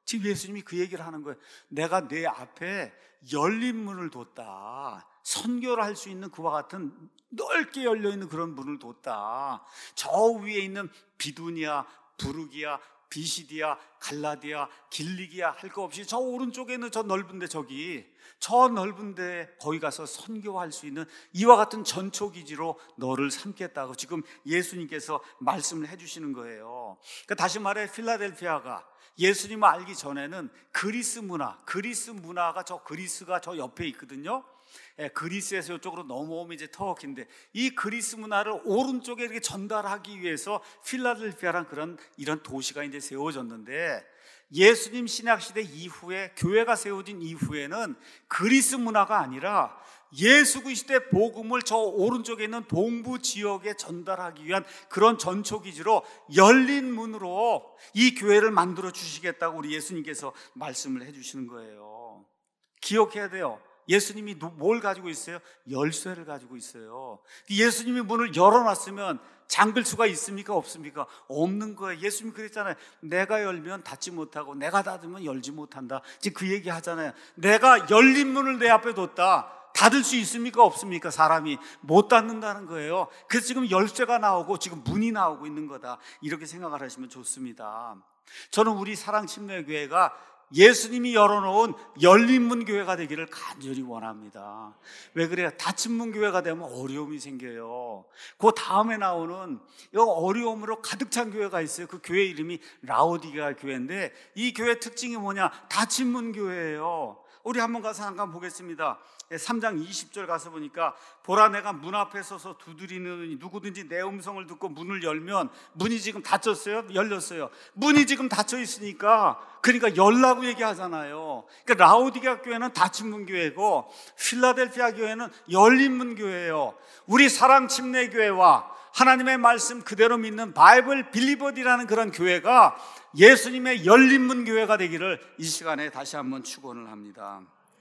지금 예수님이 그 얘기를 하는 거예요. 내가 내 앞에 열린 문을 뒀다. 선교를 할 수 있는 그와 같은 넓게 열려있는 그런 문을 뒀다. 저 위에 있는 비두니아, 부르기아, 비시디아, 갈라디아, 길리기아 할 거 없이 저 오른쪽에 있는 저 넓은데 저기 저 넓은데 거기 가서 선교할 수 있는 이와 같은 전초기지로 너를 삼겠다고 지금 예수님께서 말씀을 해주시는 거예요. 그러니까 다시 말해 필라델피아가 예수님을 알기 전에는 그리스 문화, 그리스 문화가 저 그리스가 저 옆에 있거든요. 예, 그리스에서 이쪽으로 넘어오면 이제 터키인데 이 그리스 문화를 오른쪽에 이렇게 전달하기 위해서 필라델피아란 그런 이런 도시가 이제 세워졌는데 예수님 신약 시대 이후에 교회가 세워진 이후에는 그리스 문화가 아니라 예수 그리스도의 복음을 저 오른쪽에 있는 동부 지역에 전달하기 위한 그런 전초기지로 열린 문으로 이 교회를 만들어 주시겠다고 우리 예수님께서 말씀을 해주시는 거예요. 기억해야 돼요. 예수님이 뭘 가지고 있어요? 열쇠를 가지고 있어요. 예수님이 문을 열어놨으면 잠글 수가 있습니까? 없습니까? 없는 거예요. 예수님이 그랬잖아요. 내가 열면 닫지 못하고 내가 닫으면 열지 못한다. 지금 그 얘기 하잖아요. 내가 열린 문을 내 앞에 뒀다. 닫을 수 있습니까? 없습니까? 사람이 못 닫는다는 거예요. 그래서 지금 열쇠가 나오고 지금 문이 나오고 있는 거다. 이렇게 생각을 하시면 좋습니다. 저는 우리 사랑침례교회가 예수님이 열어놓은 열린문 교회가 되기를 간절히 원합니다. 왜 그래요? 닫힌문 교회가 되면 어려움이 생겨요. 그 다음에 나오는 이 어려움으로 가득 찬 교회가 있어요. 그 교회 이름이 라오디게아 교회인데 이 교회 특징이 뭐냐? 닫힌문 교회예요. 우리 한번 가서 잠깐 보겠습니다. 삼 장 이십 절 가서 보니까 보라 내가 문 앞에 서서 두드리는 누구든지 내 음성을 듣고 문을 열면 문이 지금 닫혔어요? 열렸어요. 문이 지금 닫혀 있으니까 그러니까 열라고 얘기하잖아요. 그러니까 라오디게아 교회는 닫힌 문 교회고 필라델피아 교회는 열린 문 교회예요. 우리 사랑 침례 교회와 하나님의 말씀 그대로 믿는 바이블 빌리버디라는 그런 교회가 예수님의 열린 문 교회가 되기를 이 시간에 다시 한번 축원을 합니다.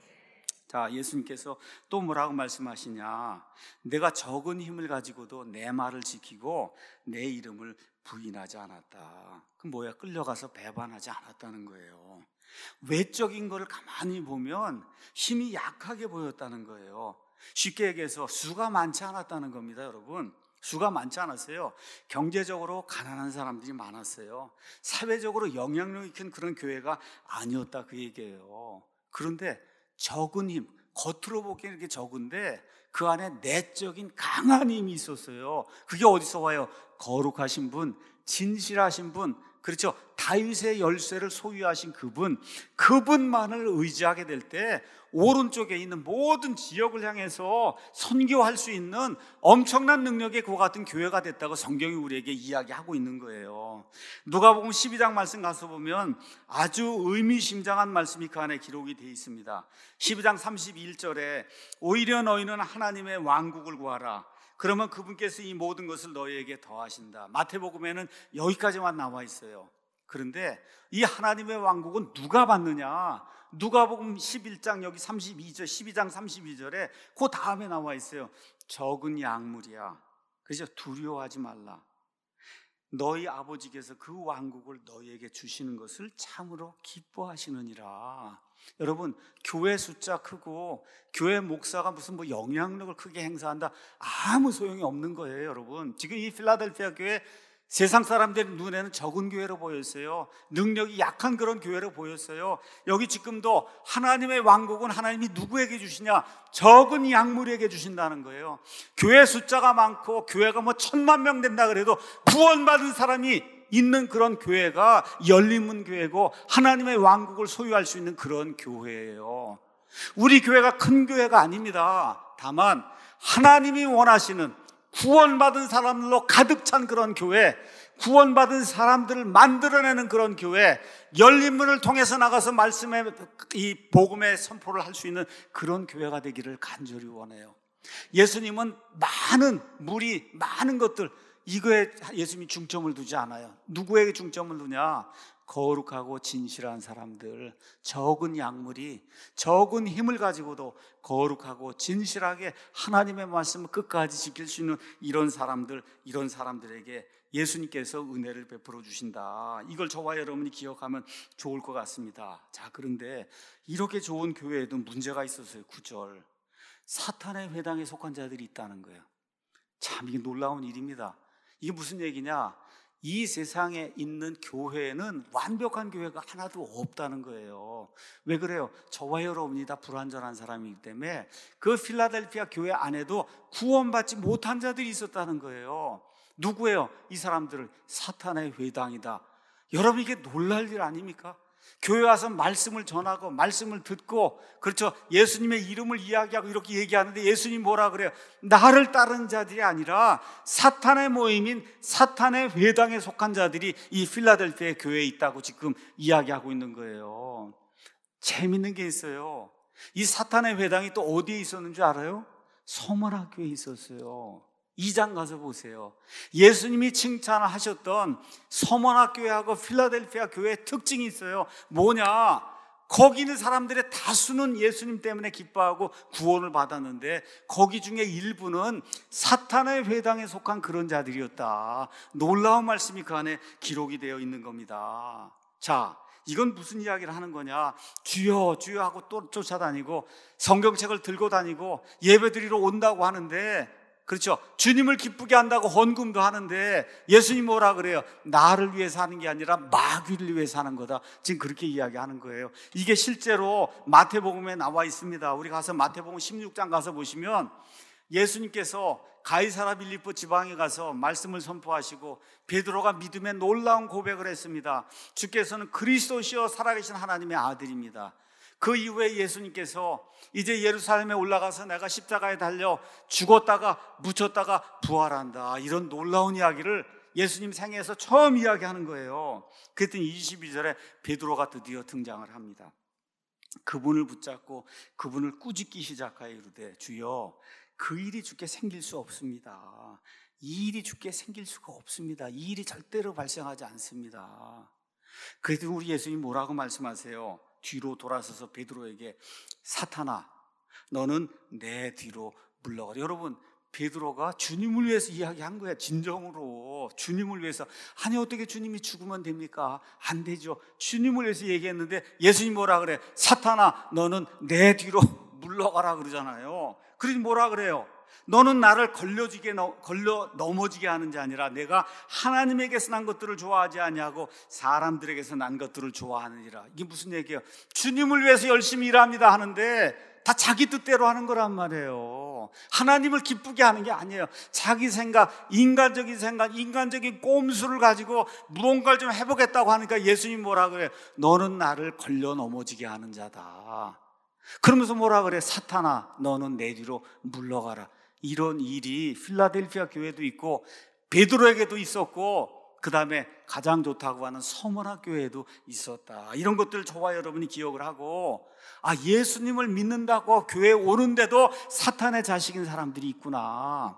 자, 예수님께서 또 뭐라고 말씀하시냐? 내가 적은 힘을 가지고도 내 말을 지키고 내 이름을 부인하지 않았다. 그 뭐야? 끌려가서 배반하지 않았다는 거예요. 외적인 거를 가만히 보면 힘이 약하게 보였다는 거예요. 쉽게 얘기해서 수가 많지 않았다는 겁니다, 여러분. 수가 많지 않았어요. 경제적으로 가난한 사람들이 많았어요. 사회적으로 영향력이 큰 그런 교회가 아니었다 그 얘기예요. 그런데 적은 힘, 겉으로 보기에는 이렇게 적은데 그 안에 내적인 강한 힘이 있었어요. 그게 어디서 와요? 거룩하신 분, 진실하신 분, 그렇죠? 다윗의 열쇠를 소유하신 그분, 그분만을 의지하게 될 때 오른쪽에 있는 모든 지역을 향해서 선교할 수 있는 엄청난 능력의 그와 같은 교회가 됐다고 성경이 우리에게 이야기하고 있는 거예요. 누가복음 십이 장 말씀 가서 보면 아주 의미심장한 말씀이 그 안에 기록이 되어 있습니다. 십이 장 삼십일 절에 오히려 너희는 하나님의 왕국을 구하라. 그러면 그분께서 이 모든 것을 너희에게 더하신다. 마태복음에는 여기까지만 나와 있어요. 그런데 이 하나님의 왕국은 누가 받느냐? 누가복음 십일 장 여기 삼십이 절, 십이 장 삼십이 절에 그 다음에 나와 있어요. 적은 약물이야. 그래서 두려워하지 말라. 너희 아버지께서 그 왕국을 너희에게 주시는 것을 참으로 기뻐하시느니라. 여러분, 교회 숫자 크고 교회 목사가 무슨 뭐 영향력을 크게 행사한다, 아무 소용이 없는 거예요, 여러분. 지금 이 필라델피아 교회 세상 사람들의 눈에는 적은 교회로 보였어요. 능력이 약한 그런 교회로 보였어요. 여기 지금도 하나님의 왕국은 하나님이 누구에게 주시냐? 적은 약물에게 주신다는 거예요. 교회 숫자가 많고 교회가 뭐 천만 명 된다 그래도 구원받은 사람이 있는 그런 교회가 열린문 교회고 하나님의 왕국을 소유할 수 있는 그런 교회예요. 우리 교회가 큰 교회가 아닙니다. 다만 하나님이 원하시는 구원받은 사람들로 가득 찬 그런 교회, 구원받은 사람들을 만들어내는 그런 교회, 열린문을 통해서 나가서 말씀의 이 복음의 선포를 할 수 있는 그런 교회가 되기를 간절히 원해요. 예수님은 많은 무리, 많은 것들, 이거에 예수님이 중점을 두지 않아요. 누구에게 중점을 두냐? 거룩하고 진실한 사람들, 적은 약물이 적은 힘을 가지고도 거룩하고 진실하게 하나님의 말씀을 끝까지 지킬 수 있는 이런 사람들, 이런 사람들에게 예수님께서 은혜를 베풀어 주신다. 이걸 저와 여러분이 기억하면 좋을 것 같습니다. 자, 그런데 이렇게 좋은 교회에도 문제가 있었어요. 구 절. 사탄의 회당에 속한 자들이 있다는 거예요. 참 이게 놀라운 일입니다. 이게 무슨 얘기냐? 이 세상에 있는 교회는 완벽한 교회가 하나도 없다는 거예요. 왜 그래요? 저와 여러분이 다 불완전한 사람이기 때문에 그 필라델피아 교회 안에도 구원받지 못한 자들이 있었다는 거예요. 누구예요? 이 사람들을 사탄의 회당이다. 여러분 이게 놀랄 일 아닙니까? 교회 와서 말씀을 전하고 말씀을 듣고, 그렇죠, 예수님의 이름을 이야기하고 이렇게 얘기하는데 예수님 뭐라 그래요? 나를 따르는 자들이 아니라 사탄의 모임인 사탄의 회당에 속한 자들이 이 필라델피아 교회에 있다고 지금 이야기하고 있는 거예요. 재밌는 게 있어요. 이 사탄의 회당이 또 어디에 있었는 줄 알아요? 서머나교에 있었어요. 이 장 가서 보세요. 예수님이 칭찬하셨던 서머나 교회하고 필라델피아 교회의 특징이 있어요. 뭐냐? 거기 있는 사람들의 다수는 예수님 때문에 기뻐하고 구원을 받았는데 거기 중에 일부는 사탄의 회당에 속한 그런 자들이었다. 놀라운 말씀이 그 안에 기록이 되어 있는 겁니다. 자, 이건 무슨 이야기를 하는 거냐? 주여 주여 하고 또 쫓아다니고 성경책을 들고 다니고 예배드리러 온다고 하는데, 그렇죠, 주님을 기쁘게 한다고 헌금도 하는데 예수님 뭐라 그래요? 나를 위해 사는 게 아니라 마귀를 위해 사는 거다. 지금 그렇게 이야기하는 거예요. 이게 실제로 마태복음에 나와 있습니다. 우리 가서 마태복음 십육 장 가서 보시면 예수님께서 가이사라 빌립보 지방에 가서 말씀을 선포하시고 베드로가 믿음의 놀라운 고백을 했습니다. 주께서는 그리스도시여 살아계신 하나님의 아들입니다. 그 이후에 예수님께서 이제 예루살렘에 올라가서 내가 십자가에 달려 죽었다가 묻혔다가 부활한다, 이런 놀라운 이야기를 예수님 생애에서 처음 이야기하는 거예요. 그랬더니 이십이 절에 베드로가 드디어 등장을 합니다. 그분을 붙잡고 그분을 꾸짖기 시작하여 이르되 주여 그 일이 주께 생길 수 없습니다. 이 일이 주께 생길 수가 없습니다. 이 일이 절대로 발생하지 않습니다. 그래도 우리 예수님 뭐라고 말씀하세요? 뒤로 돌아서서 베드로에게 사탄아 너는 내 뒤로 물러가라. 여러분, 베드로가 주님을 위해서 이야기한 거야. 진정으로 주님을 위해서. 아니 어떻게 주님이 죽으면 됩니까? 안 되죠. 주님을 위해서 얘기했는데 예수님 뭐라 그래? 사탄아 너는 내 뒤로 물러가라 그러잖아요. 그러니 뭐라 그래요? 너는 나를 걸려지게 걸려 넘어지게 하는 자 아니라 내가 하나님에게서 난 것들을 좋아하지 아니하고 사람들에게서 난 것들을 좋아하느니라. 이게 무슨 얘기예요? 주님을 위해서 열심히 일합니다 하는데 다 자기 뜻대로 하는 거란 말이에요. 하나님을 기쁘게 하는 게 아니에요. 자기 생각, 인간적인 생각, 인간적인 꼼수를 가지고 무언가를 좀 해보겠다고 하니까 예수님 뭐라 그래요? 너는 나를 걸려 넘어지게 하는 자다. 그러면서 뭐라 그래? 사탄아 너는 내 뒤로 물러가라. 이런 일이 필라델피아 교회도 있고 베드로에게도 있었고 그 다음에 가장 좋다고 하는 서머나 교회에도 있었다. 이런 것들을 저와 여러분이 기억을 하고, 아 예수님을 믿는다고 교회에 오는데도 사탄의 자식인 사람들이 있구나.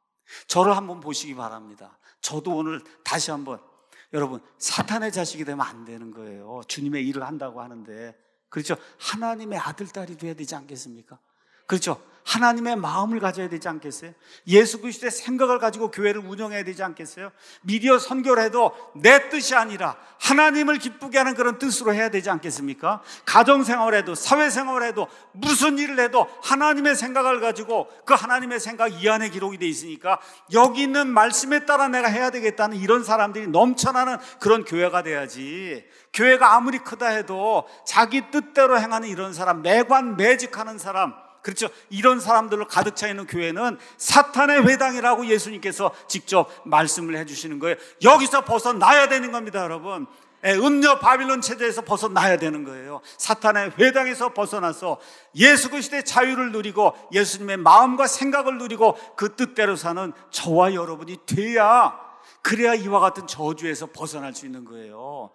저를 한번 보시기 바랍니다. 저도 오늘 다시 한번, 여러분 사탄의 자식이 되면 안 되는 거예요. 주님의 일을 한다고 하는데, 그렇죠, 하나님의 아들 딸이 돼야 되지 않겠습니까? 그렇죠, 하나님의 마음을 가져야 되지 않겠어요? 예수 그리스도의 생각을 가지고 교회를 운영해야 되지 않겠어요? 미디어 선교를 해도 내 뜻이 아니라 하나님을 기쁘게 하는 그런 뜻으로 해야 되지 않겠습니까? 가정생활을 해도 사회생활을 해도 무슨 일을 해도 하나님의 생각을 가지고 그 하나님의 생각 이 안에 기록이 돼 있으니까 여기 있는 말씀에 따라 내가 해야 되겠다는 이런 사람들이 넘쳐나는 그런 교회가 돼야지. 교회가 아무리 크다 해도 자기 뜻대로 행하는 이런 사람, 매관매직하는 사람, 그렇죠, 이런 사람들로 가득 차 있는 교회는 사탄의 회당이라고 예수님께서 직접 말씀을 해주시는 거예요. 여기서 벗어나야 되는 겁니다, 여러분. 음녀 바빌론 체제에서 벗어나야 되는 거예요. 사탄의 회당에서 벗어나서 예수 그리스도의 자유를 누리고 예수님의 마음과 생각을 누리고 그 뜻대로 사는 저와 여러분이 돼야, 그래야 이와 같은 저주에서 벗어날 수 있는 거예요.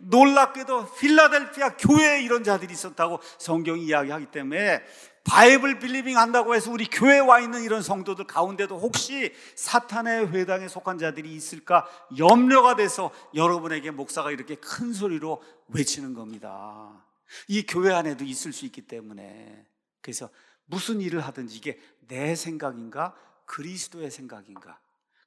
놀랍게도 필라델피아 교회에 이런 자들이 있었다고 성경이 이야기하기 때문에 바이블 빌리빙 한다고 해서 우리 교회에 와 있는 이런 성도들 가운데도 혹시 사탄의 회당에 속한 자들이 있을까 염려가 돼서 여러분에게 목사가 이렇게 큰 소리로 외치는 겁니다. 이 교회 안에도 있을 수 있기 때문에. 그래서 무슨 일을 하든지 이게 내 생각인가 그리스도의 생각인가,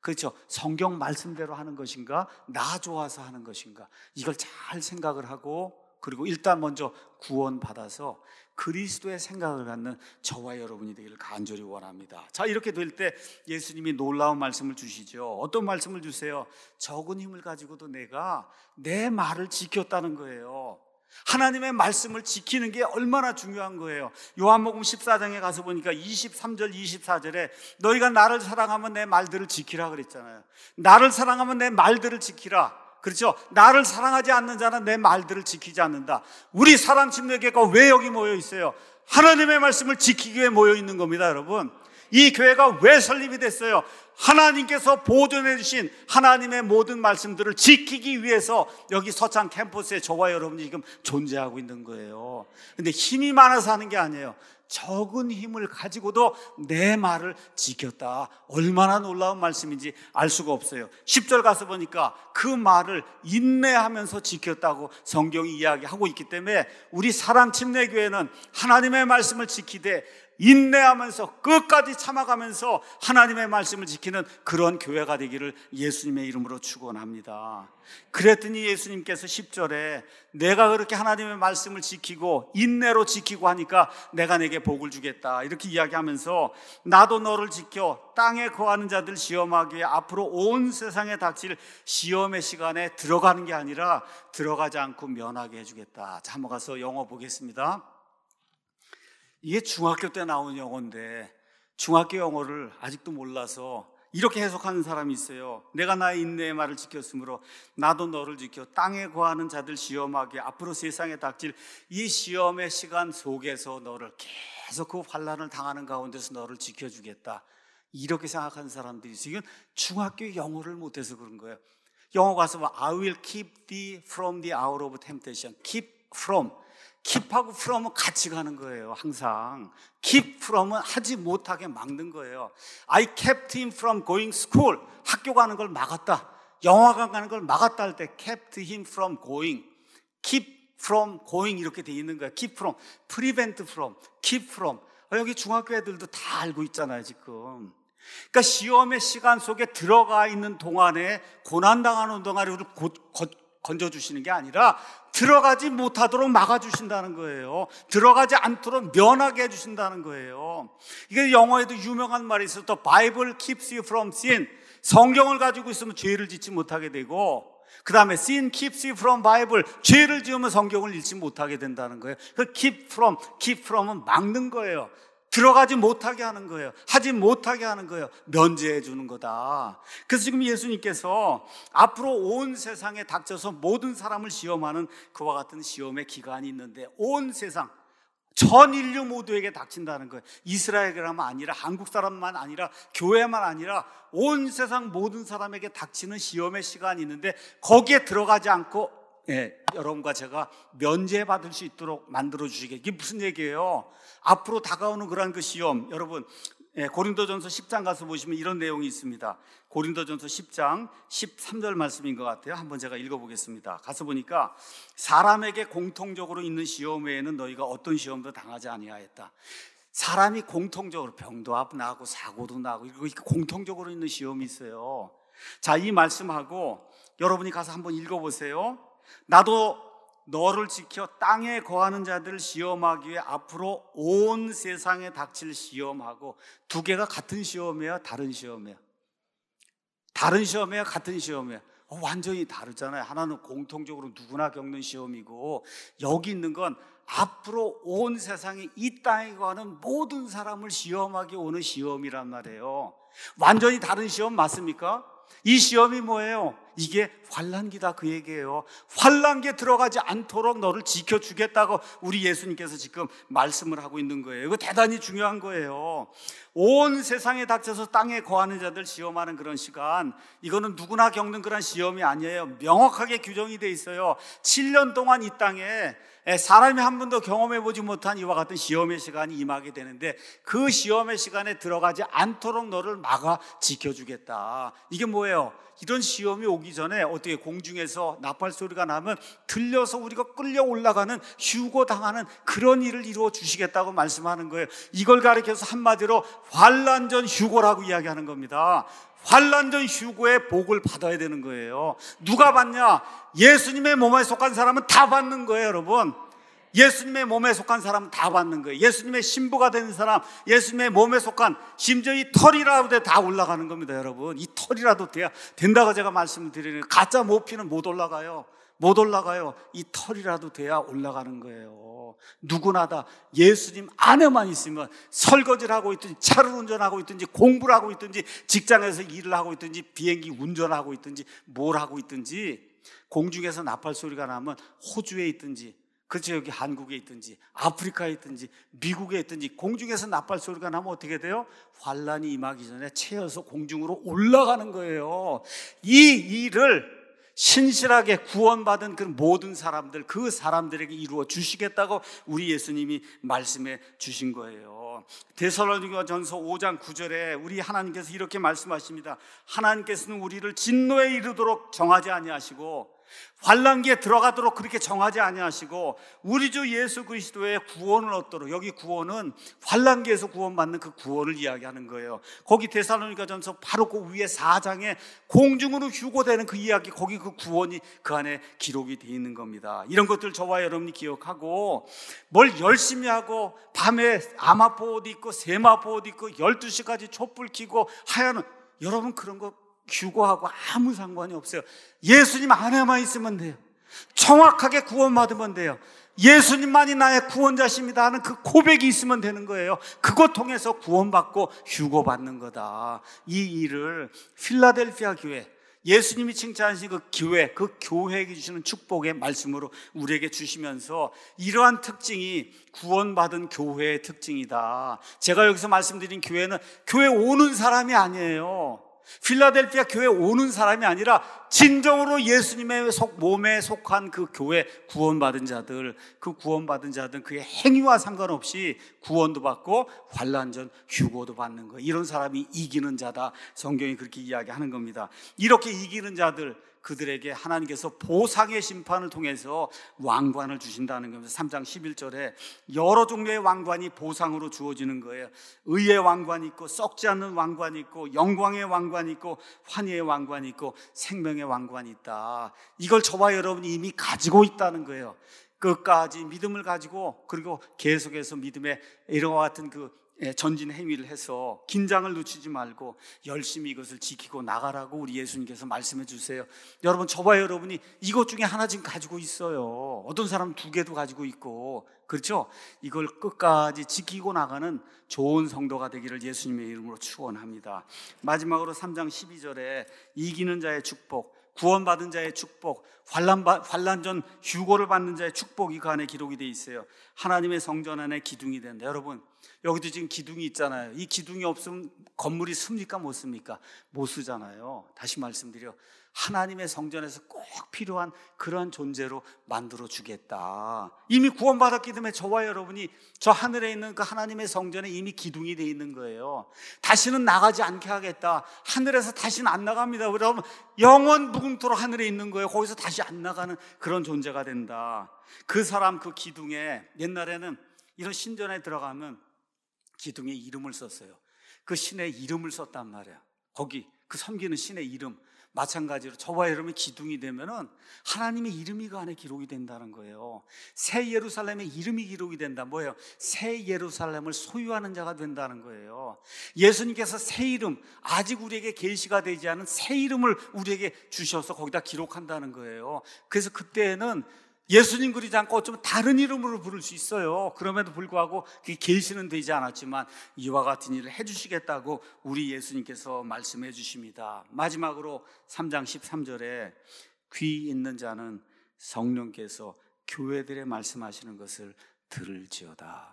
그렇죠. 성경 말씀대로 하는 것인가, 나 좋아서 하는 것인가, 이걸 잘 생각을 하고, 그리고 일단 먼저 구원받아서 그리스도의 생각을 갖는 저와 여러분이 되기를 간절히 원합니다. 자, 이렇게 될 때 예수님이 놀라운 말씀을 주시죠. 어떤 말씀을 주세요? 적은 힘을 가지고도 내가 내 말을 지켰다는 거예요. 하나님의 말씀을 지키는 게 얼마나 중요한 거예요. 요한복음 십사 장에 가서 보니까 이십삼 절 이십사 절에 너희가 나를 사랑하면 내 말들을 지키라 그랬잖아요. 나를 사랑하면 내 말들을 지키라. 그렇죠? 나를 사랑하지 않는 자는 내 말들을 지키지 않는다. 우리 사랑침례교회가 왜 여기 모여 있어요? 하나님의 말씀을 지키기 위해 모여 있는 겁니다, 여러분. 이 교회가 왜 설립이 됐어요? 하나님께서 보존해 주신 하나님의 모든 말씀들을 지키기 위해서 여기 서창 캠퍼스에 저와 여러분이 지금 존재하고 있는 거예요. 근데 힘이 많아서 하는 게 아니에요. 적은 힘을 가지고도 내 말을 지켰다. 얼마나 놀라운 말씀인지 알 수가 없어요. 십 절 가서 보니까 그 말을 인내하면서 지켰다고 성경이 이야기하고 있기 때문에 우리 사랑침례교회는 하나님의 말씀을 지키되 인내하면서 끝까지 참아가면서 하나님의 말씀을 지키는 그런 교회가 되기를 예수님의 이름으로 축원합니다. 그랬더니 예수님께서 십 절에 내가 그렇게 하나님의 말씀을 지키고 인내로 지키고 하니까 내가 내게 복을 주겠다 이렇게 이야기하면서 나도 너를 지켜 땅에 거하는 자들 시험하기에 앞으로 온 세상에 닥칠 시험의 시간에 들어가는 게 아니라 들어가지 않고 면하게 해주겠다. 자, 한번 가서 영어 보겠습니다. 이게 중학교 때 나온 영어인데 중학교 영어를 아직도 몰라서 이렇게 해석하는 사람이 있어요. 내가 나의 인내의 말을 지켰으므로 나도 너를 지켜 땅에 거하는 자들 시험하게 앞으로 세상에 닥칠 이 시험의 시간 속에서 너를 계속 그 환난을 당하는 가운데서 너를 지켜주겠다. 이렇게 생각하는 사람들이 있어요. 이건 중학교 영어를 못해서 그런 거예요. 영어 가서 뭐 I will keep thee from the hour of temptation. keep from keep하고 from은 같이 가는 거예요. 항상 keep from은 하지 못하게 막는 거예요. I kept him from going school. 학교 가는 걸 막았다. 영화관 가는 걸 막았다 할 때 kept him from going. keep from going 이렇게 돼 있는 거예요. keep from, prevent from, keep from. 여기 중학교 애들도 다 알고 있잖아요, 지금. 그러니까 시험의 시간 속에 들어가 있는 동안에 고난당하는 동안에 우리를 곧, 곧 건져주시는 게 아니라 들어가지 못하도록 막아주신다는 거예요. 들어가지 않도록 면하게 해주신다는 거예요. 이게 영어에도 유명한 말이 있어요. The Bible keeps you from sin. 성경을 가지고 있으면 죄를 짓지 못하게 되고, 그 다음에 sin keeps you from Bible. 죄를 지으면 성경을 읽지 못하게 된다는 거예요. 그 keep from, keep from은 막는 거예요. 들어가지 못하게 하는 거예요. 하지 못하게 하는 거예요. 면제해 주는 거다. 그래서 지금 예수님께서 앞으로 온 세상에 닥쳐서 모든 사람을 시험하는 그와 같은 시험의 기간이 있는데 온 세상, 전 인류 모두에게 닥친다는 거예요. 이스라엘이라만 아니라 한국 사람만 아니라 교회만 아니라 온 세상 모든 사람에게 닥치는 시험의 시간이 있는데 거기에 들어가지 않고 예, 여러분과 제가 면제받을 수 있도록 만들어 주시게. 이게 무슨 얘기예요? 앞으로 다가오는 그런 그 시험, 여러분 예, 고린도전서 십 장 가서 보시면 이런 내용이 있습니다. 고린도전서 십 장 십삼 절 말씀인 것 같아요. 한번 제가 읽어보겠습니다. 가서 보니까 사람에게 공통적으로 있는 시험 외에는 너희가 어떤 시험도 당하지 아니하였다. 사람이 공통적으로 병도 나고 사고도 나고 이렇게 공통적으로 있는 시험이 있어요. 자, 이 말씀하고 여러분이 가서 한번 읽어보세요. 나도 너를 지켜 땅에 거하는 자들을 시험하기 위해 앞으로 온 세상에 닥칠 시험하고, 두 개가 같은 시험이에요? 다른 시험이에요? 다른 시험이에요? 같은 시험이에요? 어, 완전히 다르잖아요. 하나는 공통적으로 누구나 겪는 시험이고, 여기 있는 건 앞으로 온 세상에 이 땅에 거하는 모든 사람을 시험하기 오는 시험이란 말이에요. 완전히 다른 시험 맞습니까? 이 시험이 뭐예요? 이게 환난기다 그 얘기예요. 환난기에 들어가지 않도록 너를 지켜주겠다고 우리 예수님께서 지금 말씀을 하고 있는 거예요. 이거 대단히 중요한 거예요. 온 세상에 닥쳐서 땅에 거하는 자들 시험하는 그런 시간, 이거는 누구나 겪는 그런 시험이 아니에요. 명확하게 규정이 돼 있어요. 칠 년 동안 이 땅에 사람이 한 번도 경험해보지 못한 이와 같은 시험의 시간이 임하게 되는데 그 시험의 시간에 들어가지 않도록 너를 막아 지켜주겠다. 이게 뭐예요? 이런 시험이 오기 오기 전에 어떻게 공중에서 나팔 소리가 나면 들려서 우리가 끌려 올라가는 휴고 당하는 그런 일을 이루어 주시겠다고 말씀하는 거예요. 이걸 가리켜서 한마디로 환난전 휴고라고 이야기하는 겁니다. 환난전 휴고의 복을 받아야 되는 거예요. 누가 받냐? 예수님의 몸에 속한 사람은 다 받는 거예요, 여러분. 예수님의 몸에 속한 사람은 다 받는 거예요. 예수님의 신부가 되는 사람, 예수님의 몸에 속한, 심지어 이 털이라도 돼 다 올라가는 겁니다, 여러분. 이 털이라도 돼야 된다고 제가 말씀을 드리는 거예요. 가짜 모피는 못 올라가요. 못 올라가요. 이 털이라도 돼야 올라가는 거예요. 누구나 다 예수님 안에만 있으면, 설거지를 하고 있든지 차를 운전하고 있든지 공부를 하고 있든지 직장에서 일을 하고 있든지 비행기 운전하고 있든지 뭘 하고 있든지, 공중에서 나팔 소리가 나면 호주에 있든지, 그렇죠, 여기 한국에 있든지 아프리카에 있든지 미국에 있든지 공중에서 나팔 소리가 나면 어떻게 돼요? 환난이 임하기 전에 채여서 공중으로 올라가는 거예요. 이 일을 신실하게 구원받은 그 모든 사람들, 그 사람들에게 이루어 주시겠다고 우리 예수님이 말씀해 주신 거예요. 데살로니가전서 오 장 구 절에 우리 하나님께서 이렇게 말씀하십니다. 하나님께서는 우리를 진노에 이르도록 정하지 아니하시고 환난기에 들어가도록 그렇게 정하지 아니하시고 우리 주 예수 그리스도의 구원을 얻도록, 여기 구원은 환난기에서 구원받는 그 구원을 이야기하는 거예요. 거기 데살로니가전서 바로 그 위에 사 장에 공중으로 휴고되는 그 이야기, 거기 그 구원이 그 안에 기록이 되어 있는 겁니다. 이런 것들 저와 여러분이 기억하고 뭘 열심히 하고 밤에 아마포 옷 입고 세마포 옷 입고 열두 시까지 촛불 켜고 하야는, 여러분 그런 거 휴고하고 아무 상관이 없어요. 예수님 안에만 있으면 돼요. 정확하게 구원받으면 돼요. 예수님만이 나의 구원자십니다 하는 그 고백이 있으면 되는 거예요. 그것 통해서 구원받고 휴고받는 거다. 이 일을 필라델피아 교회, 예수님이 칭찬하신 그 교회, 그 교회에게 주시는 축복의 말씀으로 우리에게 주시면서 이러한 특징이 구원받은 교회의 특징이다. 제가 여기서 말씀드린 교회는 교회 오는 사람이 아니에요. 필라델피아 교회에 오는 사람이 아니라 진정으로 예수님의 속, 몸에 속한 그 교회 구원받은 자들, 그 구원받은 자들은 그의 행위와 상관없이 구원도 받고 환난전 휴고도 받는 거예요. 이런 사람이 이기는 자다. 성경이 그렇게 이야기하는 겁니다. 이렇게 이기는 자들, 그들에게 하나님께서 보상의 심판을 통해서 왕관을 주신다는 겁니다. 삼 장 십일 절에 여러 종류의 왕관이 보상으로 주어지는 거예요. 의의 왕관이 있고 썩지 않는 왕관이 있고 영광의 왕관이 있고 환희의 왕관이 있고 생명의 왕관이 있다. 이걸 저와 여러분이 이미 가지고 있다는 거예요. 끝까지 믿음을 가지고, 그리고 계속해서 믿음의 이와 같은 그 전진 행위를 해서 긴장을 늦추지 말고 열심히 이것을 지키고 나가라고 우리 예수님께서 말씀해 주세요. 여러분, 저와 여러분이 이것 중에 하나 지금 가지고 있어요. 어떤 사람은 두 개도 가지고 있고, 그렇죠? 이걸 끝까지 지키고 나가는 좋은 성도가 되기를 예수님의 이름으로 축원합니다. 마지막으로 삼 장 십이 절에 이기는 자의 축복, 구원받은 자의 축복, 환난, 환난전 휴고를 받는 자의 축복이 그 안에 기록이 되어 있어요. 하나님의 성전 안에 기둥이 된다. 여러분, 여기도 지금 기둥이 있잖아요. 이 기둥이 없으면 건물이 씁니까 못 씁니까? 못 쓰잖아요. 다시 말씀드려, 하나님의 성전에서 꼭 필요한 그러한 존재로 만들어 주겠다. 이미 구원받았기 때문에 저와 여러분이 저 하늘에 있는 그 하나님의 성전에 이미 기둥이 되어 있는 거예요. 다시는 나가지 않게 하겠다. 하늘에서 다시는 안 나갑니다. 여러분, 영원 무궁토록 하늘에 있는 거예요. 거기서 다시 안 나가는 그런 존재가 된다. 그 사람 그 기둥에, 옛날에는 이런 신전에 들어가면 기둥에 이름을 썼어요. 그 신의 이름을 썼단 말이에요. 거기 그 섬기는 신의 이름. 마찬가지로 저와 여러분이 기둥이 되면은 하나님의 이름이 그 안에 기록이 된다는 거예요. 새 예루살렘의 이름이 기록이 된다. 뭐예요? 새 예루살렘을 소유하는 자가 된다는 거예요. 예수님께서 새 이름, 아직 우리에게 계시가 되지 않은 새 이름을 우리에게 주셔서 거기다 기록한다는 거예요. 그래서 그때는 예수님 그리지 않고 어쩌면 다른 이름으로 부를 수 있어요. 그럼에도 불구하고 그게 계시는 되지 않았지만 이와 같은 일을 해주시겠다고 우리 예수님께서 말씀해 주십니다. 마지막으로 삼 장 십삼 절에 귀 있는 자는 성령께서 교회들에 말씀하시는 것을 들을지어다.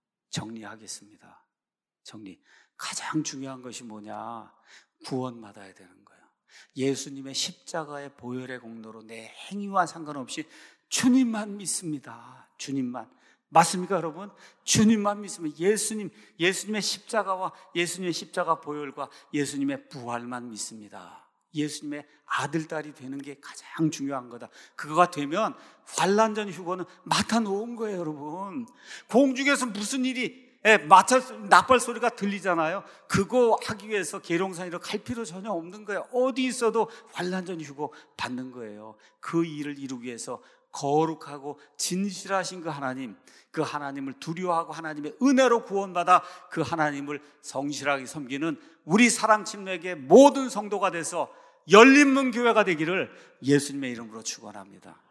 정리하겠습니다. 정리. 가장 중요한 것이 뭐냐? 구원받아야 되는 거예요. 예수님의 십자가의 보혈의 공로로 내 행위와 상관없이 주님만 믿습니다. 주님만. 맞습니까, 여러분? 주님만 믿으면 예수님, 예수님의 십자가와 예수님의 십자가 보혈과 예수님의 부활만 믿습니다. 예수님의 아들, 딸이 되는 게 가장 중요한 거다. 그거가 되면 환난전 휴거는 맡아 놓은 거예요, 여러분. 공중에서 무슨 일이 예, 마찰, 나팔 소리가 들리잖아요. 그거 하기 위해서 계룡산으로 갈 필요 전혀 없는 거예요. 어디 있어도 환난전 휴거 받는 거예요. 그 일을 이루기 위해서 거룩하고 진실하신 그 하나님, 그 하나님을 두려워하고 하나님의 은혜로 구원받아 그 하나님을 성실하게 섬기는 우리 사랑침례교회 모든 성도가 돼서 열린문 교회가 되기를 예수님의 이름으로 축원합니다.